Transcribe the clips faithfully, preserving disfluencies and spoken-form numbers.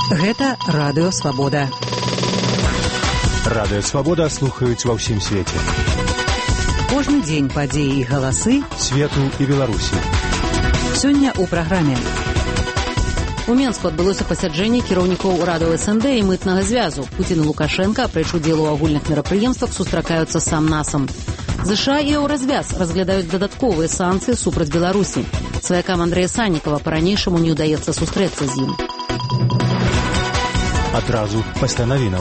Гэта Радыё Свабода. Радыё Свабода слухаюць ва ўсім свеце. Кожны дзень падзеі і галасы свету і Беларусі. Сёння ў праграме. У Менску адбылося пасяджэнне кіраўнікоў урадаў эс эн дэ і мытнага звязу. Пуцін і Лукашенка, апроч удзелу ў агульных мерапрыемствах, сустракаюцца сам-насам. ЗША і Еўразвяз разглядаюць дадатковыя санкцыі супраць Беларусі. Сваякам Андрэя Саннікава па-ранейшаму не ўдаецца сустрэцца з ім. Адразу пасля навінаў.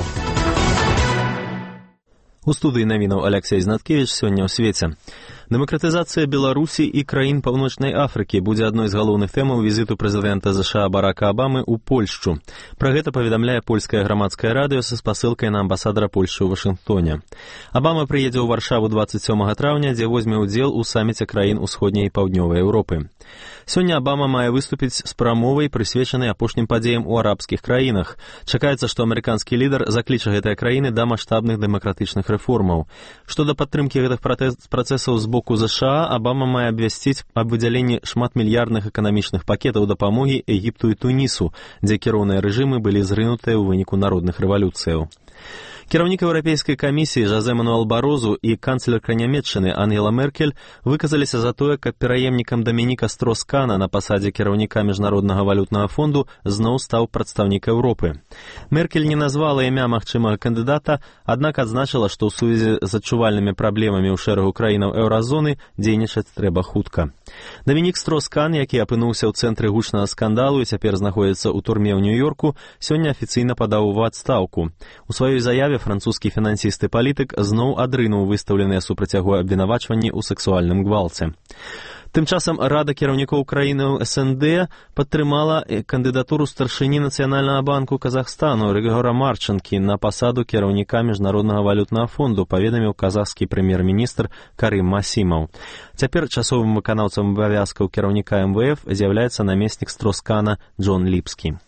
У студыі навінаў Аляксей Знаткевіч сёння ў свеце. Дэмакратызацыя Беларусі і краін Паўночнай Афрыкі будзе адной з галоўных тэмаў візіту прэзідэнта ЗША Барака Абамы ў Польшчу. Пра гэта паведамляе польскае грамадскае радыё са спасылкай на амбасадара Польшчы ў Вашынгтоне. Абама прыедзе ў Варшаву дваццаць сёмага траўня, дзе возьме ўдзел у саміце краін усходняй і паўднёвай Еўропы. Сёння Абама мае выступіць з прамовай, прысвечанай апошнім падзеям у арабскіх краінах. Чакаецца, што амерыканскі лідар закліча гэтыя краіны да маштабных дэмакратычных рэформаў. Што да падтрымкі гэтых працэсаў з боку ЗША, Абама мае абвясціць аб выдзяленні шматмільярдных эканамічных пакетаў дапамогі Егіпту і Тунісу, дзе кіроўныя рэжымы былі зрынутыя ў выніку народных рэвалюцыяў. Кіраўнік Еўрапейскай камісіі Жозе Мануэл Барозу і канцлерка Нямецчыны Ангела Меркель выказаліся за тое, каб пераемнікам Дамініка Строскана на пасадзе кіраўніка Міжнароднага валютнага фонду зноў стаў прадстаўнік Еўропы. Меркель не назвала імя магчымага кандыдата, аднак адзначыла, што ў сувязі з адчувальнымі праблемамі ў шэрагу краінаў еўразоны дзейнічаць трэба хутка. Дамінік Строскан, які апынуўся ў цэнтры гучнага скандалу і цяпер знаходзіцца ў турме ў Нью-Йорку, сёння афіцыйна падаў у адстаўку. У сваёй заяве французскі фінансіст і палітык зноў адрынуў выстаўленыя супраць яго абвінавачванні ў сексуальным гвалце. Тым часам Рада кіраўнікоў краінаў эс эн дэ падтрымала кандыдатуру старшыні Нацыянальнага банку Казахстану Рыгора Марчанкі на пасаду кіраўніка Міжнароднага валютнага фонду, паведаміў казахскі прэм'ер-міністр Карым Масімаў. Цяпер часовым выканаўцам абавязкаў кіраўніка эм вэ эф з'яўляецца намеснік Строскана Джон Ліпскі.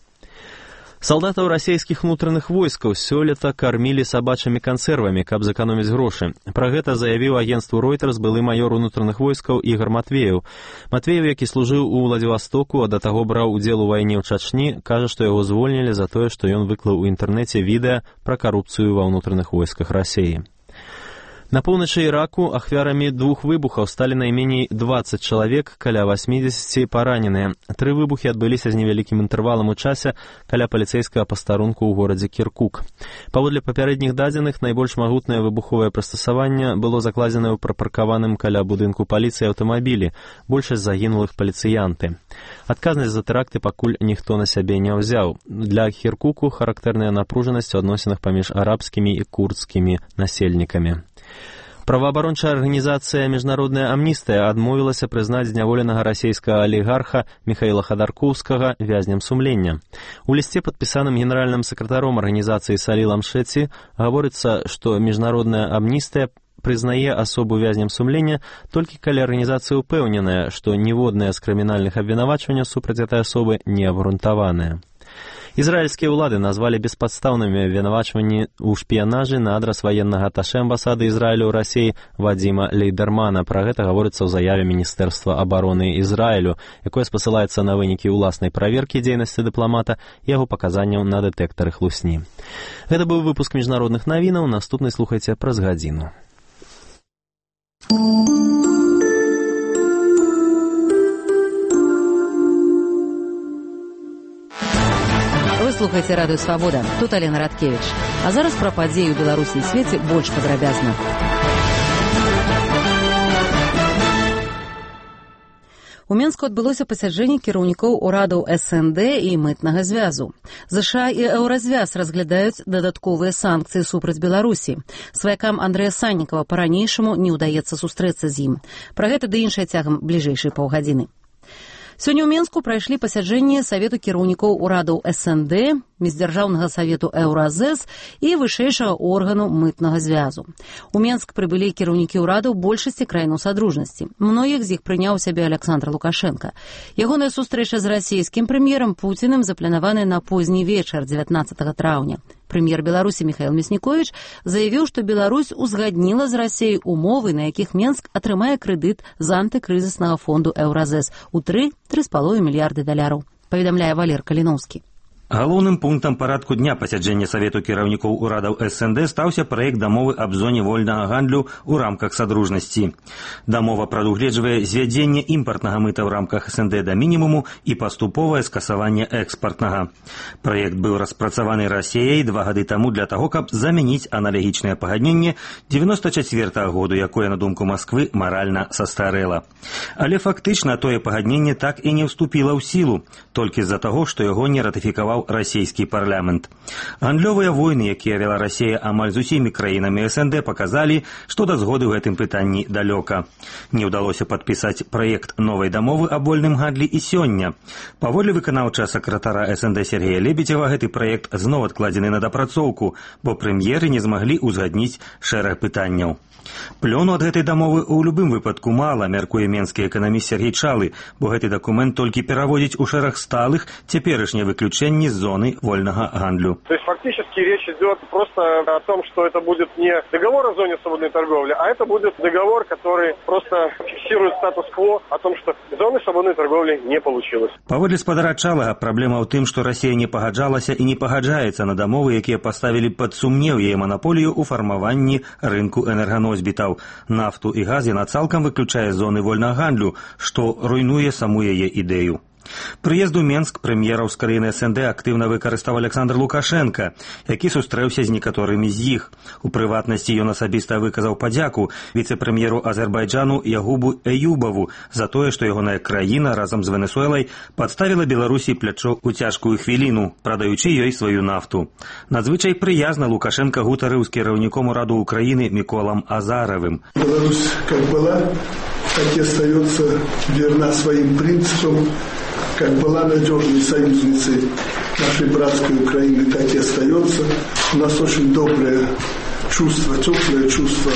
Салдатаў расійскіх унутраных войскаў сёлета кармілі сабачымі кансервамі, каб зэканоміць грошы. Пра гэта заявіў агенцтву Reuters былы маёр унутраных войскаў Ігор Матвеев. Матвеев, які служыў у Владзівастоку, а да таго браў удзел у вайне ў Чачні, кажа, што яго звольнілі за тое, што ён выклаў у інтэрнэце відэа пра карупцыю ва ўнутраных войсках Расіі. На поўначы Іраку ахвярамі двух выбухаў сталі найменей дваццаць чалавек, каля васьмідзесяць параненыя. Тры выбухі адбыліся з невялікім інтэрвалам у часе каля паліцэйскага пастарунку ў горадзе Кіркук. Паводле папярэдніх дадзеных, найбольш магутнае выбуховае прыстасаванне было закладзенае ў прапаркаваным каля будынку паліцыі аўтамабілі, большасць загінулых паліцыянты. Адказнасць за тэракты пакуль ніхто на сябе не ўзяў. Для Кіркуку характэрная напружанасць у адносінах паміж арабскімі і курдскімі насельнікамі. Праваабарончая арганізацыя «Міжнародная амністыя» адмовілася прызнаць зняволенага расійскага алігарха Міхаіла Хадаркоўскага вязням сумлення. У лісце, падпісаным генеральным сакратаром арганізацыі Салілам Шэці, гаворыцца, што «Міжнародная амністыя» прызнае асобу вязням сумлення толькі калі арганізацыя ўпэўненая, што ніводнае з крымінальных абвінавачванняў супраць гэтай асобы не абгрунтаванае. Ізраільскія ўлады назвалі беспадстаўнымі абвінавачванні ў шпіянажы на адрас ваеннага аташэ амбасады Ізраілю ў Расіі Вадзіма Лейдермана. Пра гэта гаворыцца ў заяве Міністэрства абароны Ізраілю, якое спасылаецца на вынікі ўласнай праверкі дзейнасці дыпламата і яго паказанняў на дэтэктары хлусні. Гэта быў выпуск міжнародных навінаў, наступны слухайце праз гадзіну. Слухайце Радыё Свабода. Тут Алена Радкевіч. А зараз пра падзеі ў Беларусі і свеце больш падрабязна. У Менску адбылося пасяджэнне кіраўнікоў урадаў эс эн дэ і мытнага звязу. ЗША і Еўразвяз разглядаюць дадатковыя санкцыі супраць Беларусі. Сваякам Андрэя Саннікава па-ранейшаму не ўдаецца сустрэцца з ім. Пра гэта ды іншае цягам бліжэйшай паўгадзіны. Сёння ў Менску прайшлі пасяджэнні Савету кіраўнікоў урадаў эс эн дэ, Міждзяржаўнага савету Еўразэс і вышэйшага органу мытнага звязу. У Менск прыбылі кіраўнікі ўрадаў большасці краінаў садружнасці. Многіх з іх прыняў сябе Аляксандр Лукашенка. Ягоная сустрэча з расійскім прэм'ерам Пуціным запланаваная на позні вечар дзевятнаццатага траўня. Прэм'ер Беларусі Міхаіл Мясніковіч заявіў, што Беларусь узгадніла з Расіяй умовы, на якіх Менск атрымае крэдыт з антыкрызіснага фонду Еўразэс у тры — тры з паловай мільярды даляраў, паведамляе Валер Каліноўскі. Галоўным пунктам парадку дня пасяджэння Савету кіраўнікоў урадаў СНД стаўся праект дамовы аб зоне вольнага гандлю ў рамках садружнасці. Дамова прадугледжвае звядзенне імпартнага мыта ў рамках СНД да мінімуму і паступовае скасаванне экспартнага. Праект быў распрацаваны Расіяй два гады таму для таго, каб замяніць аналагічнае пагадненне дзевяноста чацвёртага году, якое, на думку Масквы, маральна састарэла. Але фактычна тое пагадненне так і не ўступіла ў сілу, толькі з-за таго, што яго не ратыфікаваў расійскі парламент. Гандлёвыя войны, якія вяла Расія амаль з усімі краінамі СНД, паказалі, што да згоды ў гэтым пытанні далёка. Не ўдалося падпісаць праект новай дамовы аб вольным гандлі і сёння. Паводле выканаўчага сакратара СНД Сергея Лебедзева, гэты праект зноў адкладзены на дапрацоўку, бо прэм'еры не змаглі ўзгадніць шэраг пытанняў. Плёну ад гэтай дамовы ў любым выпадку мала, мяркуе менскі эканаміст Сергей Чалы, бо гэты дакумент толькі пераводзіць у шэраг сталых цяперашнія выключэнні з зоны вольнага гандлю. То есть фактически речь идет просто о том, что это будет не договор о зоне свободной торговли, а это будет договор, который просто фиксирует статус-кво о том, что зоны свободной торговли не получилось. Паводле спадара Чалага, праблема ў тым, што Расія не пагаджалася і не пагаджаецца на дамовы, якія паставілі пад сумнеў яе манаполію ў фармаванні рынку энерганосьбітаў. Нафту і газ яна цалкам выключае зоны вольнага гандлю, што руйнуе саму яе ідэю. Прыезд у Менск прэм'ераў з краіны СНД актыўна выкарыстаў Александр Лукашенко, які сустрэўся з некаторымі з іх. У прыватнасці ён асабіста выказаў падзяку віцэ-прэм'еру Азербайджану Ягубу Эюбаву за тое, што ягоная краіна разам з Венесуэлай падставіла Беларусі плячо ў цяжкую хвіліну, прадаючы ёй сваю нафту. Надзвычай прыязна Лукашенко гутарыў з кіраўніком ураду Украіны Міколам Азаравым. Беларусь как была, так и остается верна своим принципам, как была надежной союзницей нашей братской Украины, так и остается. У нас очень доброе чувство, теплое чувство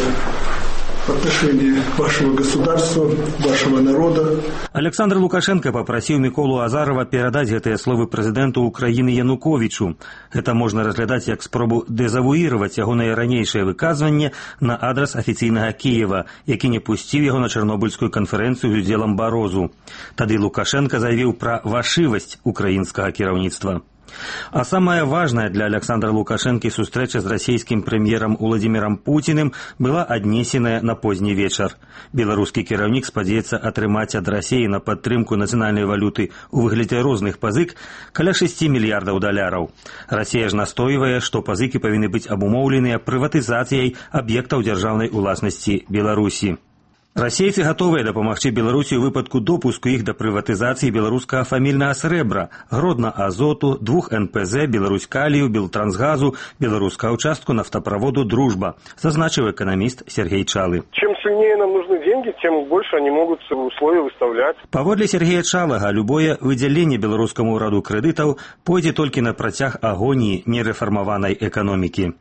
в отношении вашего государства, вашего народа. Александр Лукашенко попросил Миколу Азарова передать гэтыя словы прэзідэнту Украины Януковичу. Это можно разглядать как спробу дезавуировать ягонае ранейшае выказванне на адрес афіцыйнага Киева, які не пусціў яго на Чарнобыльскую канферэнцыю з удзелам Барозу. Тады Лукашенко заявіў пра вашывасць украінскага кіраўніцтва. А самое важное для Александра Лукашенко сустрэча з расійскім прэм'ерам Владимиром Путиным была аднесеная на позні вечар. Беларускі кіраўнік спадзяецца атрымаць ад Расіі на падтрымку нацыянальнай валюты ў выглядзе розных пазык каля шэсці мільярдаў даляраў. Расія ж настойвае, што пазыкі павінны быць абумоўленыя прыватызацыяй аб'ектаў дзяржаўнай уласнасці Беларусі. Расейцы гатовыя дапамагчы Беларусі ў выпадку допуску іх да прыватызацыі беларускага фамільнага срэбра, Гродна-Азоту, двух эн пэ зэ, Беларусь-Калію, Белтрансгазу, беларускага участку нафтаправоду «Дружба», зазначыў эканаміст Сергей Чалы. Чем сильнее нам нужны деньги, тем больше они могут условия выставлять. Паводле Сергея Чалага, любое выдзяленне беларускаму ўраду крэдытаў пойдзе толькі на працяг агоніі нерэфармаванай эканомікі.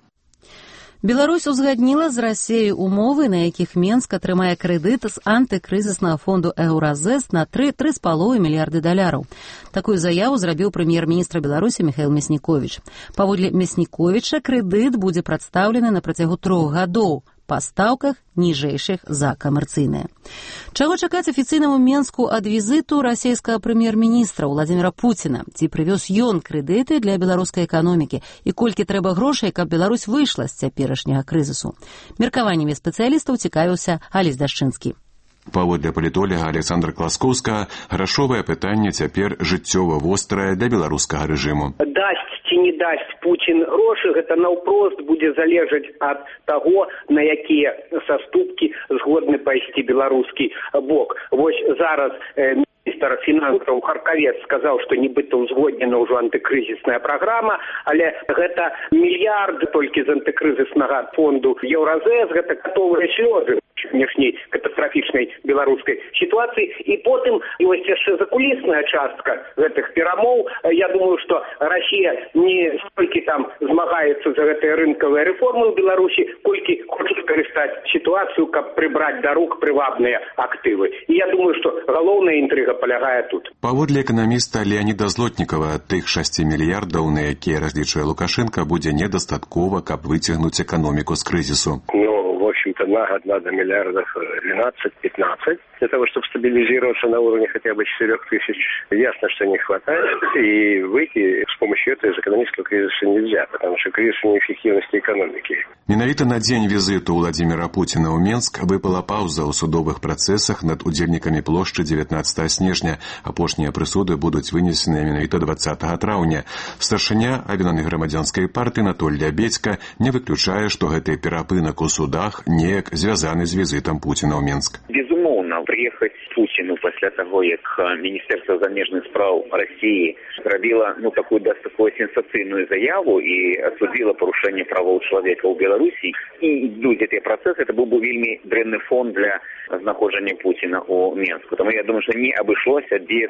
Беларусь узгадніла з Расіяй умовы, на якіх Менск атрымае крэдыт з антыкрызіснага фонду «Еўразэс» на тры з паловай мільярды даляраў. Такую заяву зрабіў прэм'ер-міністр Беларусі Міхаіл Мясніковіч. Паводле Мясніковіча, крэдыт будзе прадстаўлены на працягу трох гадоў па стаўках ніжэйшых за камерцыйныя. Чаго чакаць афіцыйнаму Менску ад візіту расійскага прэм'ер-міністра Владимира Путина? Ці прывёз ён крэдыты для беларускай эканомікі? І колькі трэба грошай, каб Беларусь выйшла з цяперашняга крызісу? Меркаваннямі спецыялістаў цікавіўся Алесь Дашчынскі. Паводле палітоляга Александра Класкоўскага, грашовае пытанне цяпер жыццёва вострае для беларускага рэжыму. Дасць ці не дасць Пучин грошы, гэта наўпрост будзе залежаць ад таго, на якія саступкі згодны пайсці беларускі бок. Вось зараз э, міністр фінансаў Харкавец сказаў, што нібыта ўзгоднена ўжо антыкрызісная праграма, але гэта мільярд толькі з антыкрызіснага фонду «Еўразэс», гэта гатовыя слёзы внешняй катастрафічнай беларускай сітуацыі. І потым ёсць яшчэ закулісная частка гэтых перамоў. Я думаю, што Расія не столькі там змагаецца за гэтыя рынкавыя рэформы ў Беларусі, колькі хоча скарыстаць сітуацыю, каб прыбраць да рук прывабныя актывы. І я думаю, што галоўная інтрыга палягае тут. Паводле эканаміста Леаніда Злотнікава, тых шасці мільярдаў, на якія разлічвае Лукашенка, будзе недастаткова, каб выцягнуць эканоміку з крызісу. Ну, в общем-то, на год надо миллиардов двенадцать-пятнадцать для того, чтобы стабилизироваться на уровне хотя бы четырех тысяч. Ясно, что не хватает, и выйти с помощью этого из экономического кризиса нельзя, потому что кризис неэффективности экономики. Менавіта на дзень візіту Владзіміра Пуціна ў Менск выпала паўза ў судовых працэсах над удзельнікамі плошчы дзевятнаццатага снежня. Апошнія прысуды будуць вынесеныя менавіта дваццатага траўня. Старшыня абвінаванай грамадзянскай партыі Анатоль Лябедзька не выключае, што гэты перапынак у судах неяк звязаны з візітам Пуціна ў Менск. Безумоўна, прыехаць Пуціну пасля таго, як Міністэрства замежных спраў Расіі зрабіла ну такую даст такую сенсацыйную заяву і асудзіла парушэнне правоў чалавека ў Беларусі і ідуць гэтыя працэсы, это быў бы вельмі дрэнны фон для знаходжання Пуціна ў Менску. Таму я думаю, што не абышлося без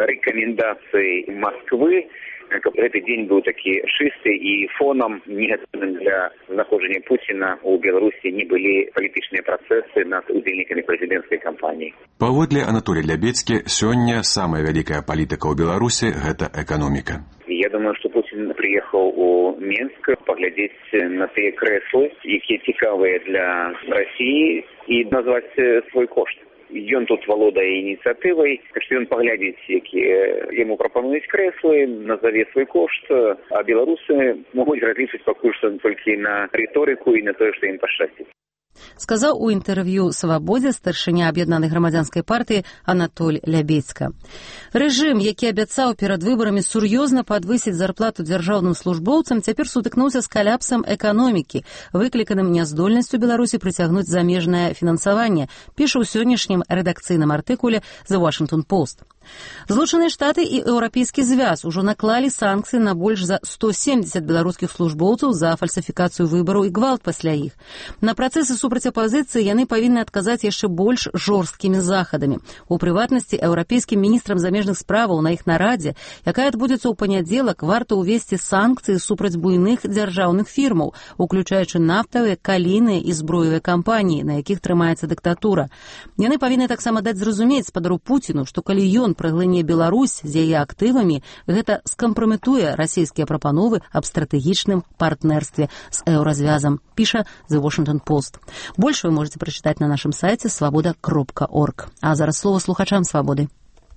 рэкамендацый Масквы, каб гэты дзень быў такі чысты і фонам негатыўным для знаходжання Пуціна ў Беларусі не былі палітычныя працэсы над удзельнікамі прэзідэнцкай кампаніі. Паводле Анатолія Лябедзькі, сёння самая вялікая палітыка ў Беларусі – гэта эканоміка. Я думаю, што Пуцін прыехаў у Менск паглядзець на тыя крэслы, якія цікавыя для Расіі, і назваць свой кошт. Ён тут валодае ініцыятывай, так што ён паглядзіць, якія яму прапануюць крэслы, назаве свой кошт, а беларусы могуць разлічыць пакуль што толькі на рыторыку і на тое, што ім пашчасціць. Сказаў у інтэрв'ю «Свабодзе» старшыня аб'яднанай грамадзянскай партыі Анатоль Лябедзька. Рэжым, які абяцаў перад выбарамі сур'ёзна падвысіць зарплату дзяржаўным службоўцам, цяпер сутыкнуўся з каляпсам эканомікі, выкліканым няздольнасцю Беларусі прыцягнуць замежнае фінансаванне, піша ў сённяшнім рэдакцыйным артыкуле «The Washington Post». Злучаныя Штаты і Еўрапейскі звяз ужо наклалі санкцыі на больш за сто семдзесят беларускіх службоўцаў за фальсіфікацыю выбараў і гвалт пасля іх. На працэсы супраць апазіцыі яны павінны адказаць яшчэ больш жорсткімі захадамі. У прыватнасці еўрапейскім міністрам замежных справаў на іх нарадзе, якая адбудзецца ў панядзелак, варта ўвесці санкцыі супраць буйных дзяржаўных фірмаў, уключаючы нафтавыя, калійныя і зброевыя кампаніі, на якіх трымаецца дыктатура. Яны павінны таксама даць зразумець спадару Пуціну, што калі ён праглыне Беларусь з яе актывамі, гэта скампраметуе расійскія прапановы аб стратэгічным партнерстве з еўразвязам, піша The Washington Post. Больш вы можете прачытаць на нашым сайце свабода кропка орг. А зараз слова слухачам Свабоды.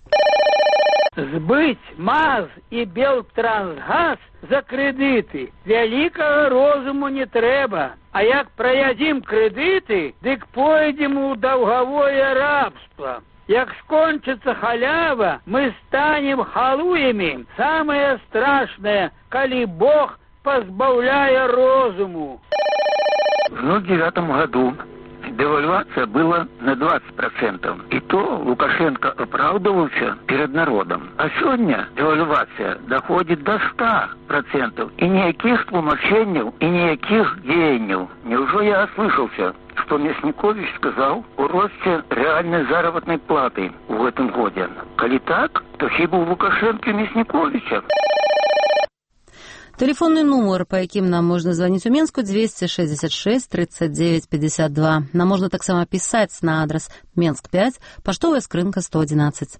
Збыць МАЗ і Белтрансгаз за крэдыты вялікага розуму не трэба. А як праядзім крэдыты, дык пойдзем у даўгавое рабства. Як скончыцца халява, мы станем халуямі. Самае страшнае, калі Бог пазбаўляе розуму. В ноль девятом году девальвация была на двадцать процентов. И то Лукашенко оправдывался перед народом. А сегодня девальвация доходит до ста процентов. И никаких тлумачений, и никаких деяний. Неужели я ослышался, что Мясникович сказал о росте реальной заработной платы в этом году? Коли так, то хіба у Лукашенко и Мясниковича. Телефонный номер, по яким нам можно звонить у Менску, двести шестьдесят шесть тридцать девять пятьдесят два. Нам можно так само писать на адрес Менск пять, поштовая скрынка сто одиннадцать.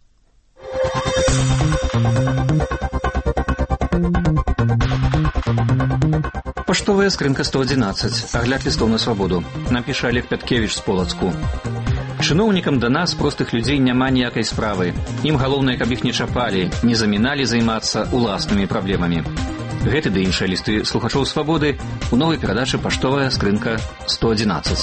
Поштовая скрынка сто одиннадцать. Агляд листов на свободу. Нам піша Олег Пяткевич з Полацку. Чыноўнікам да нас, простых людзей, няма ніякай справы. Ім галоўнае, каб іх не чапалі, не заміналі займацца уласнымі праблемамі. Гэты ды іншыя лісты слухачоў свабоды у новай перадачы «Паштовая скрынка сто одиннадцать».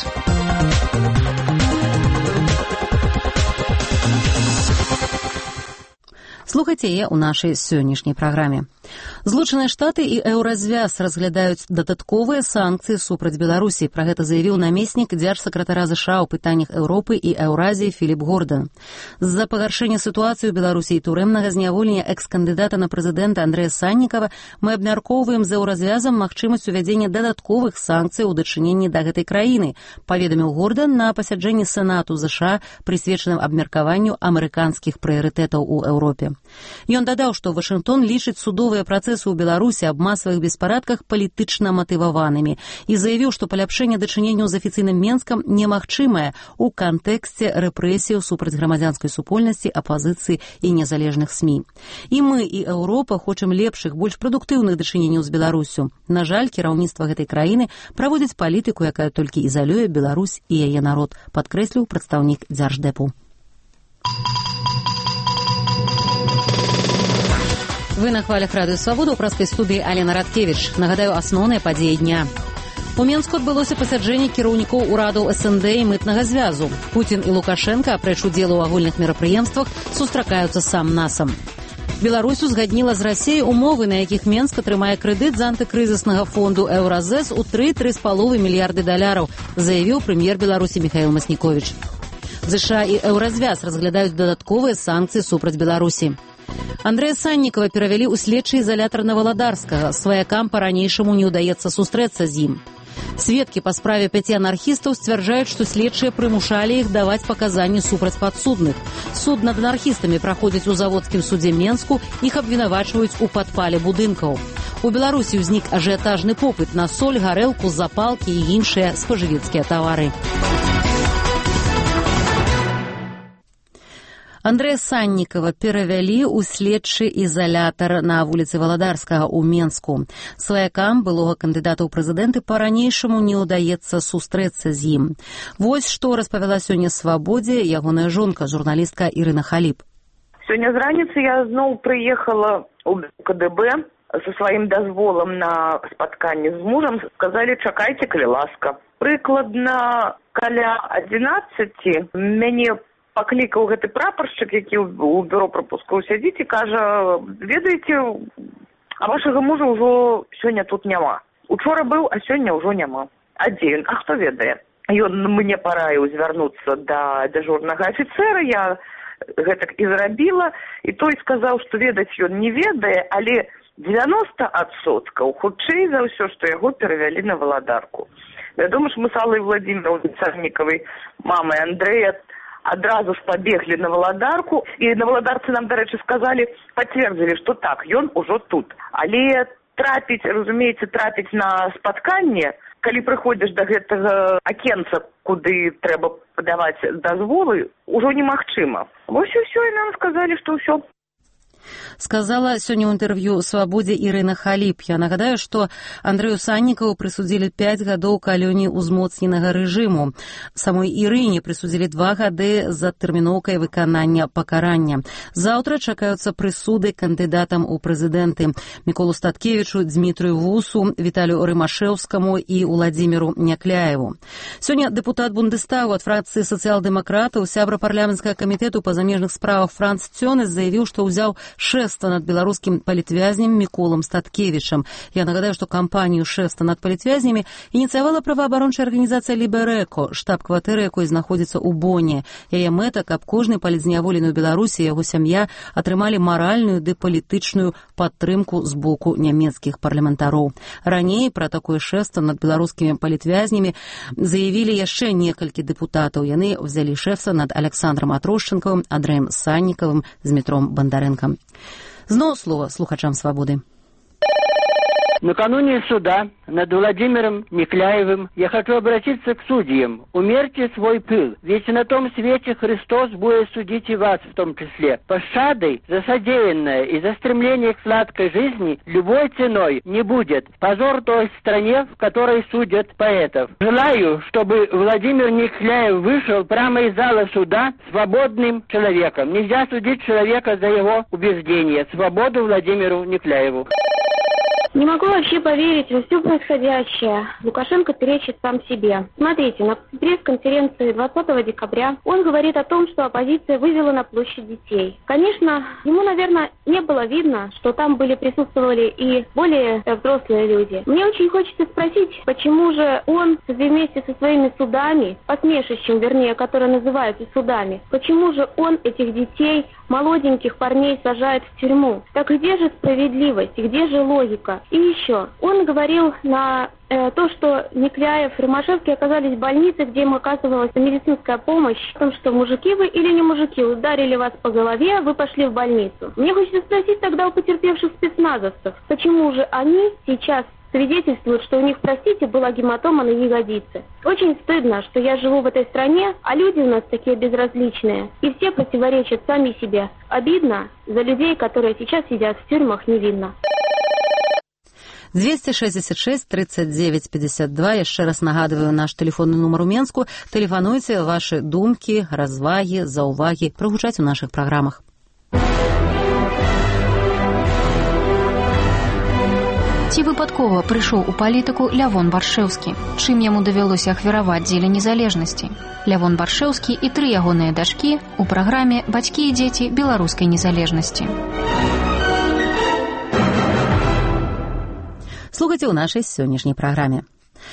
Слухайце яе ў нашай сённяшняй праграме. Злучаныя Штаты і Еўразвяз разглядаюць дадатковыя санкцыі супраць Беларусі. Пра гэта заявіў намеснік дзяржсакратара ЗША ў пытаннях Еўропы і Еўразіі Філіп Гордан. З-за пагаршэння сітуацыі ў Беларусі і турэмнага зняволення экс-кандыдата на прэзідэнта Андрэя Саннікава мы абмяркоўваем з Еўразвязам магчымасць увядзення дадатковых санкцый у дачыненні да гэтай краіны, паведаміў Гордан на пасяджэнні Сенату ЗША, прысвечаным абмеркаванню амерыканскіх прыярытэтаў у Еўропе. Ён дадаў, што Вашынгтон лічыць судовыя працэсы ў Беларусі аб масавых беспарадках палітычна матываванымі і заявіў, што паляпшэнне дачыненняў з афіцыйным Менскам немагчымае ў кантэксце рэпрэсіяў супраць грамадзянскай супольнасці, апазіцыі і незалежных СМІ. І мы, і Еўропа хочам лепшых, больш прадуктыўных дачыненняў з Беларусю. На жаль, кіраўніцтва гэтай краіны праводзіць палітыку, якая толькі ізалюе Беларусь і яе народ, падкрэсліў прадстаўнік дзярждэпу. Вы на хвалях Радыё Свабода, ў праскай студыі Алена Радкевіч. Нагадаю, асноўныя падзеі дня. У Менску адбылося пасяджэнне кіраўнікоў урадаў СНД і мытнага звязу. Пуцін і Лукашенка, апрэч удзелу ў агульных мерапрыемствах, сустракаюцца сам-насам. Беларусь узгадніла з Расіяй умовы, на якіх Менск атрымае крэдыт з антыкрызіснага фонду Еўразэс у тры-тры з паловай мільярды даляраў, заявіў прэм'ер Беларусі Міхаіл Масніковіч. ЗША і Еўразвяз разглядаюць дадатковыя санкцыі супраць Беларусі. Андрэя Саннікава перавялі ў следчы ізалятар Наваладарскага. Сваякам па-ранейшаму не ўдаецца сустрэцца з ім. Сведкі па справе пяці анархістаў сцвярджаюць, што следчыя прымушалі іх даваць паказанні супраць падсудных. Суд над анархістамі праходзіць у заводскім судзе Менску, іх абвінавачваюць у падпале будынкаў. У Беларусі ўзнік ажыятажны попыт на соль, гарэлку, запалкі і іншыя спажывецкія тавары. Андрэя Саннікава перавялі ў следчы ізалятар на вуліцы Валадарскага ў Менску. Сваякам былога кандыдата ў прэзідэнты па-ранейшаму не ўдаецца сустрэцца з ім. Вось што распавяла сёння Свабодзе ягоная жонка, журналістка Ірына Халіп. Сёння з раніцы я зноў прыехала ў КДБ со сваім дазволам на спатканне з мужам. Сказалі, чакайце, калі ласка. Прыкладна каля адзінаццаці мяне паклікаў гэты прапаршчык, які ў бюро прапускаў сядзіць і кажа, ведаеце, а вашага мужа ўжо сёння тут няма. Учора быў, а сёння ўжо няма. А дзе ён? А хто ведае? Ён мне параіў звярнуцца да дзяжурнага афіцэра, я гэтак і зрабіла, і той сказаў, што ведаць ён не ведае, але дзевяноста адсоткаў хутчэй за ўсё, што яго перавялі на Валадарку. Вядома ж, мы з Аллай Владимировной Саннікавай, мамай Андрэя, адразу ж пабеглі на Валадарку, і на Валадарцы нам, дарэчы, сказалі, пацвердзілі, што так, ён ужо тут. Але трапіць, разумееце, трапіць на спатканне, калі прыходзіш да гэтага акенца, куды трэба падаваць дазволы, ужо немагчыма. Вось і ўсё, і нам сказалі, што ўсё. Сказала сёння ў інтэрв'ю Свабодзе Ірына Халіп. Я нагадаю, што Андрэю Саннікаву прысудзілі пяць гадоў калоніі ўзмоцненага рэжыму. Самой Ірыне прысудзілі два гады за тэрміноўкай выканання пакарання. Заўтра чакаюцца прысуды кандыдатам у прэзідэнты Міколу Статкевічу, Дзмітрыю Вусу, Віталію Рымашэўскаму і Уладзіміру Някляеву. Сёння дэпутат Бундестагу ад фракцыі сацыял-дэмакратаў, сябра парламенцкага камітэту па замежных справах Франц Цёнес заявіў, што ўзяў шэфства над беларускім палітвязнем Міколам Статкевічам. Я нагадаю, што кампанію шэфства над палітвязнямі ініцыявала праваабарончая арганізацыя Ліберэко, штаб-кватэры якой знаходзіцца ў Боне. Яе мэта, каб кожны палітзняволены ў Беларусі і яго сям'я атрымалі маральную ды палітычную падтрымку з боку нямецкіх парламентароў. Раней пра такое шэфства над беларускімі палітвязнямі заявілі яшчэ некалькі дэпутатаў. Яны ўзялі шэфства над Александром Атрошчынкавым, Андрэем Саннікавым, Змітром Бандарэнкам. Зноў слова слухачам Свабоды. Накануне суда над Владимиром Някляевым я хочу обратиться к судьям. Умерьте свой пыл, ведь на том свете Христос будет судить и вас в том числе. Пощадой за содеянное и за стремление к сладкой жизни любой ценой не будет. Позор той стране, в которой судят поэтов. Желаю, чтобы Владимир Някляев вышел прямо из зала суда свободным человеком. Нельзя судить человека за его убеждения. Свободу Владимиру Някляеву. Не могу вообще поверить во все происходящее. Лукашенко перечит сам себе. Смотрите, на пресс-конференции двадцатого декабря он говорит о том, что оппозиция вывела на площадь детей. Конечно, ему, наверное, не было видно, что там были присутствовали и более взрослые люди. Мне очень хочется спросить, почему же он вместе со своими судами, посмешищем, вернее, которые называются судами, почему же он этих детей молоденьких парней сажают в тюрьму. Так где же справедливость, где же логика? И еще, он говорил на э, то, что Некляев и Ромашевский оказались в больнице, где им оказывалась медицинская помощь, о том, что мужики вы или не мужики, ударили вас по голове, вы пошли в больницу. Мне хочется спросить тогда у потерпевших спецназовцев, почему же они сейчас свидетельствуют, что у них, простите, была гематома на ягодице. Очень стыдно, что я живу в этой стране, а люди у нас такие безразличные, и все противоречат сами себе. Обидно за людей, которые сейчас сидят в тюрьмах невинно. двести шестьдесят шесть тридцать девять пятьдесят два. Яшчэ раз нагадываю наш телефонный нумар у Менску. Тэлефануйце, ваши думкі, развагі, заўвагі прагучаць у нашых праграмах. Ці выпадкова прыйшоў у палітыку Лявон Баршэўскі? Чым яму давялося ахвяраваць дзеля незалежнасці? Лявон Баршэўскі і тры ягоныя дачкі у праграме «Бацькі і дзеці беларускай незалежнасці». Слухайце ў нашай сённяшняй праграме.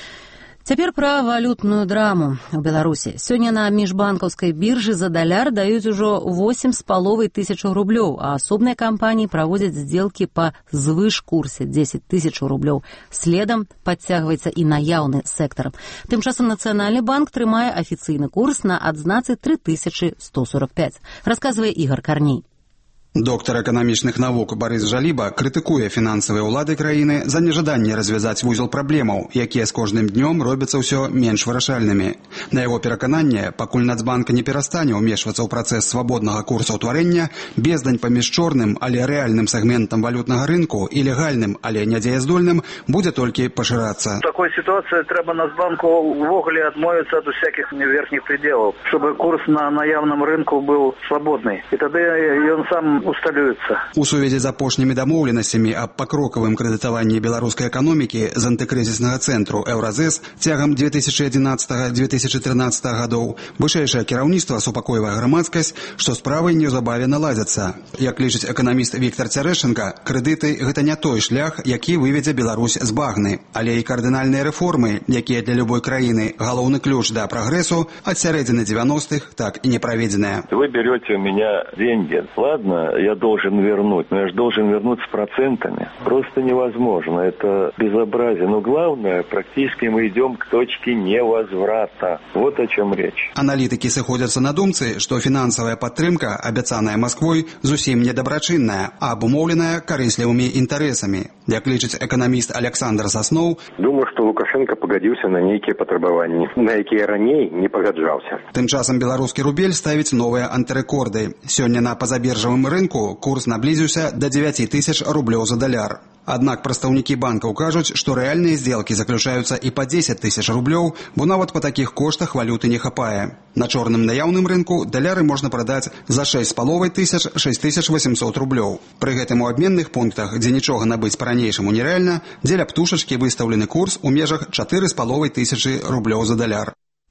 Цяпер пра валютную драму ў Беларусі. Сёння на міжбанкаўскай біржы за даляр даюць ужо восемь з паловай тысячаў рублёў, а асобныя кампаніі праводзяць здзелкі па звышкурсе дзесяць тысяч рублёў. Следам падцягваецца і наяўны сектар. Тым часам Нацыянальны банк трымае афіцыйны курс на адзнацы тры тысячы сто сорок пяць. Расказвае Ігор Карней. Доктар эканамічных навук Барыс Жаліба крытыкуе фінансавыя ўлады краіны за нежаданне развязаць вузел праблемаў, якія з кожным днём робяцца ўсё менш вырашальнымі. На яго перакананне, пакуль Нацбанк не перастане ўмешвацца ў працэс свабоднага курсаўтварэння, бездань паміж чорным, але рэальным сегментам валютнага рынку і легальным, але нядзеяздольным будзе толькі пашырацца. В такой ситуации трэба Нацбанку увогуле адмовіцца ад усякіх верхніх пределов, чтобы курс на наявном рынку был свободный. И тогда ён сам усталюецца. У сувязі з апошнімі дамоўленасцямі аб пакрокавым крэдытаванні беларускай эканомікі з антыкрызіснага цэнтру «Еўразэс» цягам две тысячи адзінаццатага - две тысячи трынаццатага гадоў вышэйшае кіраўніцтва супакойвае грамадскасць, што справы неўзабаве наладзяцца. Як лічыць эканаміст Віктор Цярэшенка, крэдыты – гэта не той шлях, які выведзе Беларусь з багны, але і кардынальныя рэформы, якія для любой краіны галоўны ключ да прагрэсу, ад сярэдзіны дзевяностых так і не праведзеныя. Вы берете у меня деньги, ладно? Я должен вернуть, но я же должен вернуть с процентами. Просто невозможно, это безобразие. Но главное, практически мы идем к точке невозврата. Вот о чем речь. Аналітыкі сыходзяцца на думцы, што фінансавая падтрымка, абяцаная Масквой, зусім недабрачынная, а абумоўленая карыслівымі інтарэсамі. Як лічыць эканаміст Александр Сасноў, думаю, што Лукашенко пагадзіўся на нейкія патрабаванні, на якія раней не пагаджаўся. Тым часам беларускі рубель ставіць новыя антырэкорды. Сёння на пазабіржавым рынку курс наблізіўся да дзевяці тысяч рублёў за даляр. Аднак прадстаўнікі банкаў кажуць, што рэальныя здзелкі заключаюцца і па дзесяць тысяч рублёў, бо нават па такіх коштах валюты не хапае. На чорным наяўным рынку даляры можна прадаць за шэсць з паловай тысяч - шэсць тысяч восемьсот рублёў. Пры гэтым у абменных пунктах, дзе нічога набыць па-ранейшаму нерэальна, дзеля птушачкі выстаўлены курс у межах чатыры з паловай тысячы рублёў за даляр.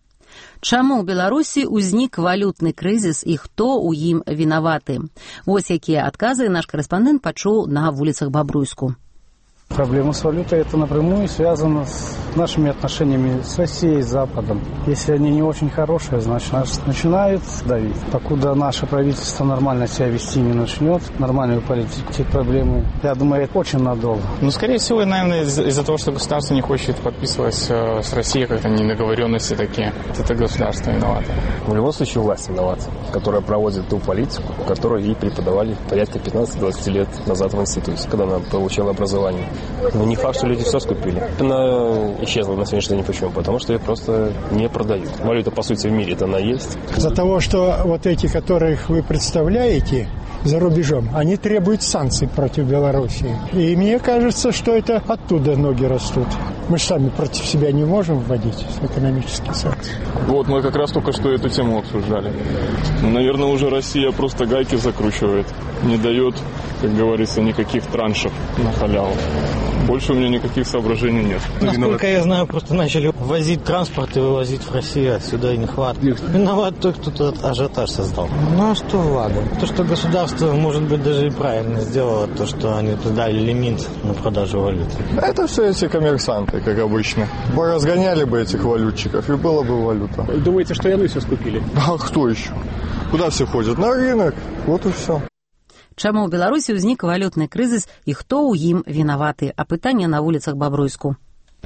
Чаму ў Беларусі ўзнік валютны крызіс і хто ў ім вінаваты? Вось якія адказы наш корэспандэнт пачуў на вуліцах Бабруйску. Проблема с валютой это напрямую связано с нашими отношениями с Россией, с Западом. Если они не очень хорошие, значит нас начинают давить. Покуда наше правительство нормально себя вести не начнет, нормальную политику, эти проблемы, я думаю, это очень надолго. Ну, скорее всего, наверное, из- из-за того, что государство не хочет подписывать э, с Россией как-то недоговоренности такие. Это государство виновато. В любом случае власть виновата, которая проводит ту политику, которую ей преподавали порядка пятнадцать-двадцать лет назад в институте, когда она получила образование. Но не факт, что люди все скупили. Она исчезла на сегодняшний день. Почему? Потому что ее просто не продают. Валюта, по сути, в мире это она есть. Из-за того, что вот эти, которых вы представляете за рубежом, они требуют санкций против Белоруссии. И мне кажется, что это оттуда ноги растут. Мы же сами против себя не можем вводить экономические санкции. Вот, мы как раз только что эту тему обсуждали. Наверное, уже Россия просто гайки закручивает. Не дает, как говорится, никаких траншев на халяву. Больше у меня никаких соображений нет. Насколько я знаю, просто начали возить транспорт и вывозить в Россию, отсюда и не хватит. Виноват тот, кто тут ажиотаж создал. Ну а что влада? То, что государство, может быть, даже и правильно сделало, то, что они дали лимит на продажу валюты. Это все эти коммерсанты, как обычно. Поразгоняли бы этих валютчиков, и была бы валюта. Думаете, что и они все скупили? А кто еще? Куда все ходят? На рынок. Вот и все. Чаму ў Беларусі ўзнік валютны крызіс і хто ў ім вінаваты? Апытанне на вуліцах Бабруйску.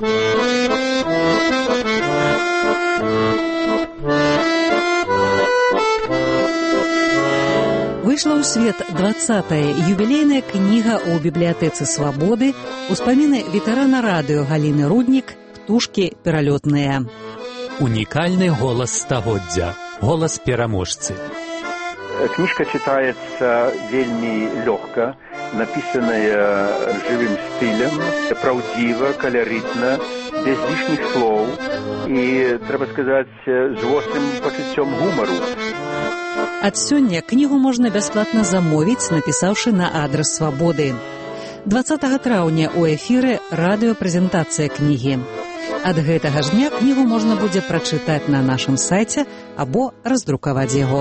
Выйшла ў свет двадцатая юбілейная кніга ў бібліятэцы Свабоды, успаміны ветэрана радыё Галіны Руднік «Птушкі пералётныя». Унікальны голас стагоддзя, голас пераможцы. Кніжка читается вельмі лёгка, написаная живым стилем, правдиво, колоритно, без лишних слов и, треба сказать, с острым почуттем гумору. Ад сёння кнігу можна бясплатна замовіць, напісаўшы на адрес Свабоды. двадцатага траўня ў эфіры радыёпрэзентацыя кнігі. Ад гэтага ж дня кнігу можна будзе прачытаць на нашым сайце або раздрукаваць яго.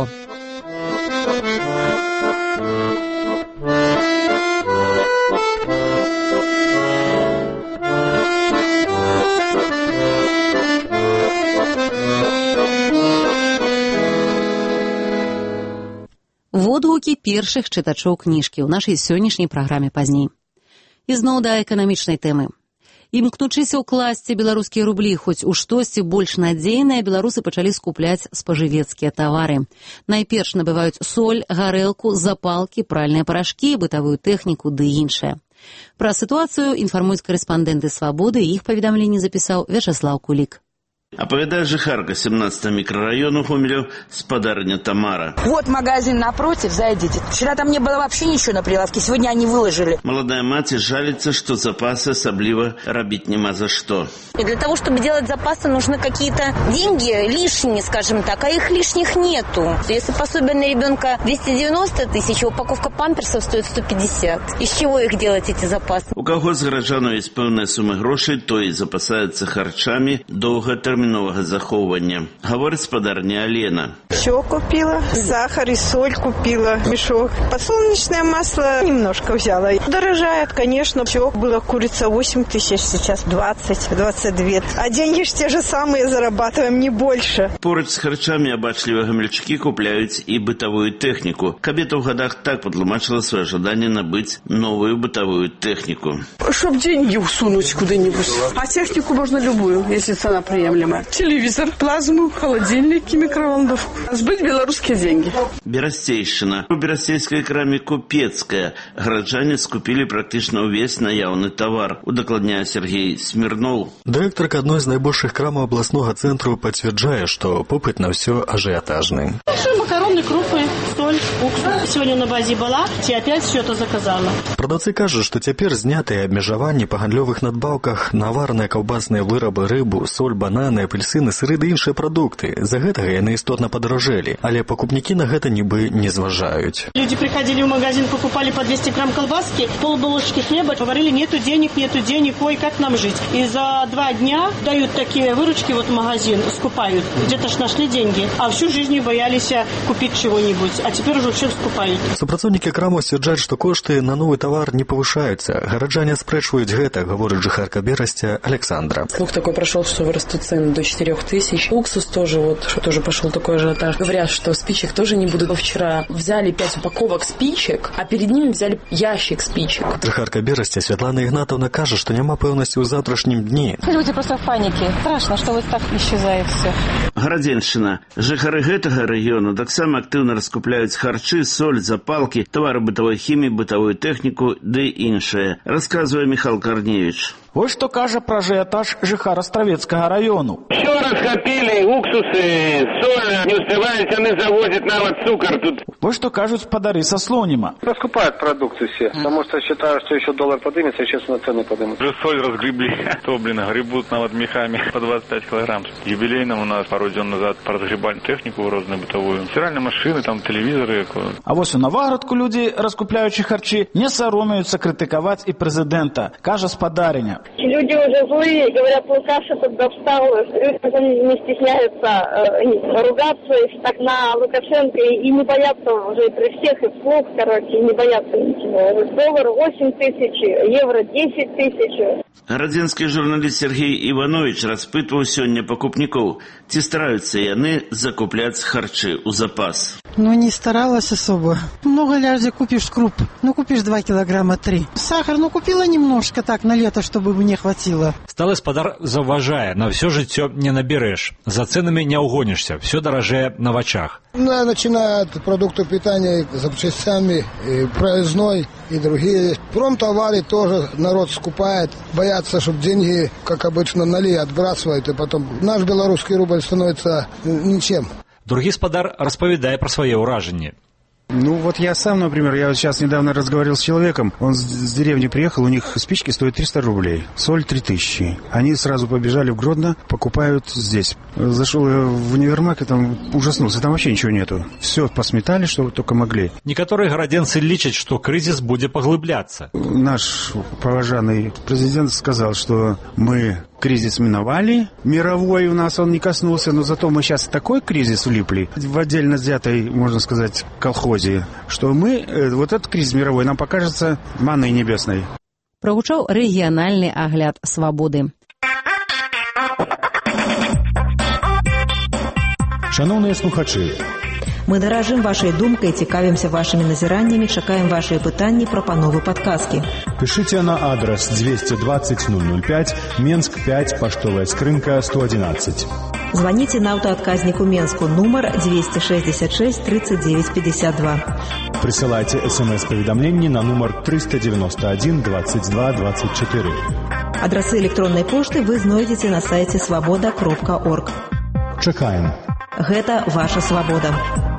Водгукі першых чытачоў кніжкі ў нашай сённяшняй праграме пазней. І зноў да эканамічнай тэмы. Імкнучыся ўкласці беларускія рублі хоць у штосьці больш надзейнае, беларусы пачалі скупляць спажывецкія тавары. Найперш набываюць соль, гарэлку, запалкі, пральныя парашкі, бытавую тэхніку ды іншае. Пра сітуацыю інфармуюць корэспандэнты Свабоды, і іх паведамленне запісаў Вячаслав Кулик. Оповедает жихарка семнадцатого микрорайона Гомелю спадарня Тамара. Вот магазин напротив, зайдите. Вчера там не было вообще ничего на прилавке, сегодня они выложили. Молодая мать жалится, что запасы особливо робить нема за что. И для того, чтобы делать запасы, нужны какие-то деньги лишние, скажем так, а их лишних нету. Если пособие на ребенка двести девяносто тысяч, упаковка памперсов стоит сто пятьдесят. Из чего их делать, эти запасы? У кого з гражданов есть певная сумма грошей, то и запасаются харчами долготерминового заховывания. Говорит спадарня Алена. Все купила, сахар и соль купила, мешок. Подсолнечное масло немножко взяла. Дорожает, конечно. Все было курица восемь тысяч, сейчас двадцать, двадцать две. А деньги же те же самые зарабатываем, не больше. Поруч с харчами обачливые гомельчаки купляют и бытовую технику. Кабета в годах так подломачила свое ожидание набыть новую бытовую технику. Чтоб деньги усунуть куда-нибудь. А технику можно любую, если цена приемлемая. Телевизор, плазму, холодильники, микроволновку. Сбыть белорусские деньги. Берастейщина. У берастейской краме Купецкая граждане скупили практично увесь наявный товар, удакладняе Сергей Смирнов. Директор одной из наибольших крамаў областного центру подтверждает, что попыт на все ажиотажный. Макароны, крупы, соль, уксус. Сегодня на базе была, и опять все это заказала. Продавцы кажут, что теперь знятые обмежевания по гандлёвых надбаўках на вараныя каўбасныя вырабы, рыбу, соль, бананы, апельсины, сыры ды іншыя прадукты. За гэтага яны істотна падаражэлі, але пакупнікі на гэта нібы не зважаюць. Люди приходили в магазин, покупали по двести грамм колбаски, полбулочки хлеба, говорили, нету денег, нету денег, ой, как нам жить. И за два дня дают такие выручки, вот в магазин, скупают. Где-то ж нашли деньги, а всю жизнь боялись купить чего-нибудь, а теперь уже все скупают. Супрацоўнікі крамаў сцвярджаюць, што кошты на новый товар не повышаются. Гараджане спрэчваюць гэта, гаворыць жыхарка Берасця Александра. Слух такой прошел, что вырастут цены до четырех тысяч. Уксус тоже, вот, что тоже пошел такой ажиотаж. Говорят, что спичек тоже не будут. Вчера взяли пять упаковок спичек, а перед ними взяли ящик спичек. Жыхарка Берасця Святлана Ігнатовна кажа, што няма пэўнасці ў заўтрашнім дні. Люди просто в панике. Страшно, что вот так исчезает все. Гарадзеншчына. Жыхары гэтага рэгіёну таксама актыўна раскупляюць харчы, соль, запалкі, тавары бытавой хіміі, бытавую тэхніку ды іншае, расказвае Михаил Корневич. Вот что кажа про ажиотаж жыхара Стравецкага району. Все раскопили, уксусы, соль, не успевают, они завозят нам от цукор тут. Вот что кажут спадары со Слонима. Раскупают продукцию все, потому что считают, что еще доллар поднимется, и честно цены поднимутся. Уже соль разгребли, то, блин, гребут нам от мехами по двадцать пять килограмм. Юбилейным у нас пару дней назад поразгребали технику разную бытовую. Стиральные машины, там телевизоры. А вот у Новоградку люди, раскупляющие харчи, не соромеются критиковать и президента, кажа спадариня. Люди уже злые, говорят, Лукаша тогда встал, люди не стесняются э, ругаться так на Лукашенко и не боятся уже при всех и вслух, короче, не боятся ничего. Доллар восемь тысяч, евро десять тысяч. Гарадзенскі журналіст Сергей Іванович распытваў сёння пакупнікоў, ці стараюцца яны закупляць харчы ў запас. Ну, не старалась особо. Много ляжди купишь круп. Ну, купишь два килограмма, три. Сахар, ну, купила немножко так на лето, чтобы мне хватило. Сталы спадар заўважае, на все жыццё не наберешь. За ценами не угонишься, все дорожее на вачах. Ну, начиная от продуктов питания, запчастями, и проездной и другие. Промтовары тоже народ скупает. Боятся, чтобы деньги, как обычно, нали, отбрасывают, и потом наш белорусский рубль становится ничем. Другі спадар распавядае пра свае ўражанні. Ну, вот я сам, например, я вот сейчас недавно разговаривал с человеком, он с, с деревни приехал, у них спички стоят триста рублей, соль три тысячи. Они сразу побежали в Гродно, покупают здесь. Зашел в универмаг и там ужаснулся, там вообще ничего нету. Все посметали, что только могли. Некоторые гарадзенцы лічаць, что кризис будет поглубляться. Наш поважанный президент сказал, что мы кризис миновали, мировой у нас он не коснулся, но зато мы сейчас в такой кризис влипли, в отдельно взятой, можно сказать, колхозе, что мы, вот этот кризис мировой нам покажется манной небесной. Прогучаў рэгіянальны агляд свабоды. Шановныя слухачы, мы даражым вашай думкай, цікавімся вашымі назіраннямі, чакаем вашыя пытанні, прапановы, падказкі. Пишите на адрес двести двадцать ноль ноль пять, Менск пять, поштовая скрынка сто одиннадцать. Звоните на аўтаадказніку Менску, нумар двести шестьдесят шесть тридцать девять пятьдесят два. Присылайте смс-поведомление на номер триста девяносто один двадцать два двадцать четыре. Адрасы электронной пошты вы знойдзеце на сайте свобода кропка орг. Чакаем. Гэта ваша свабода.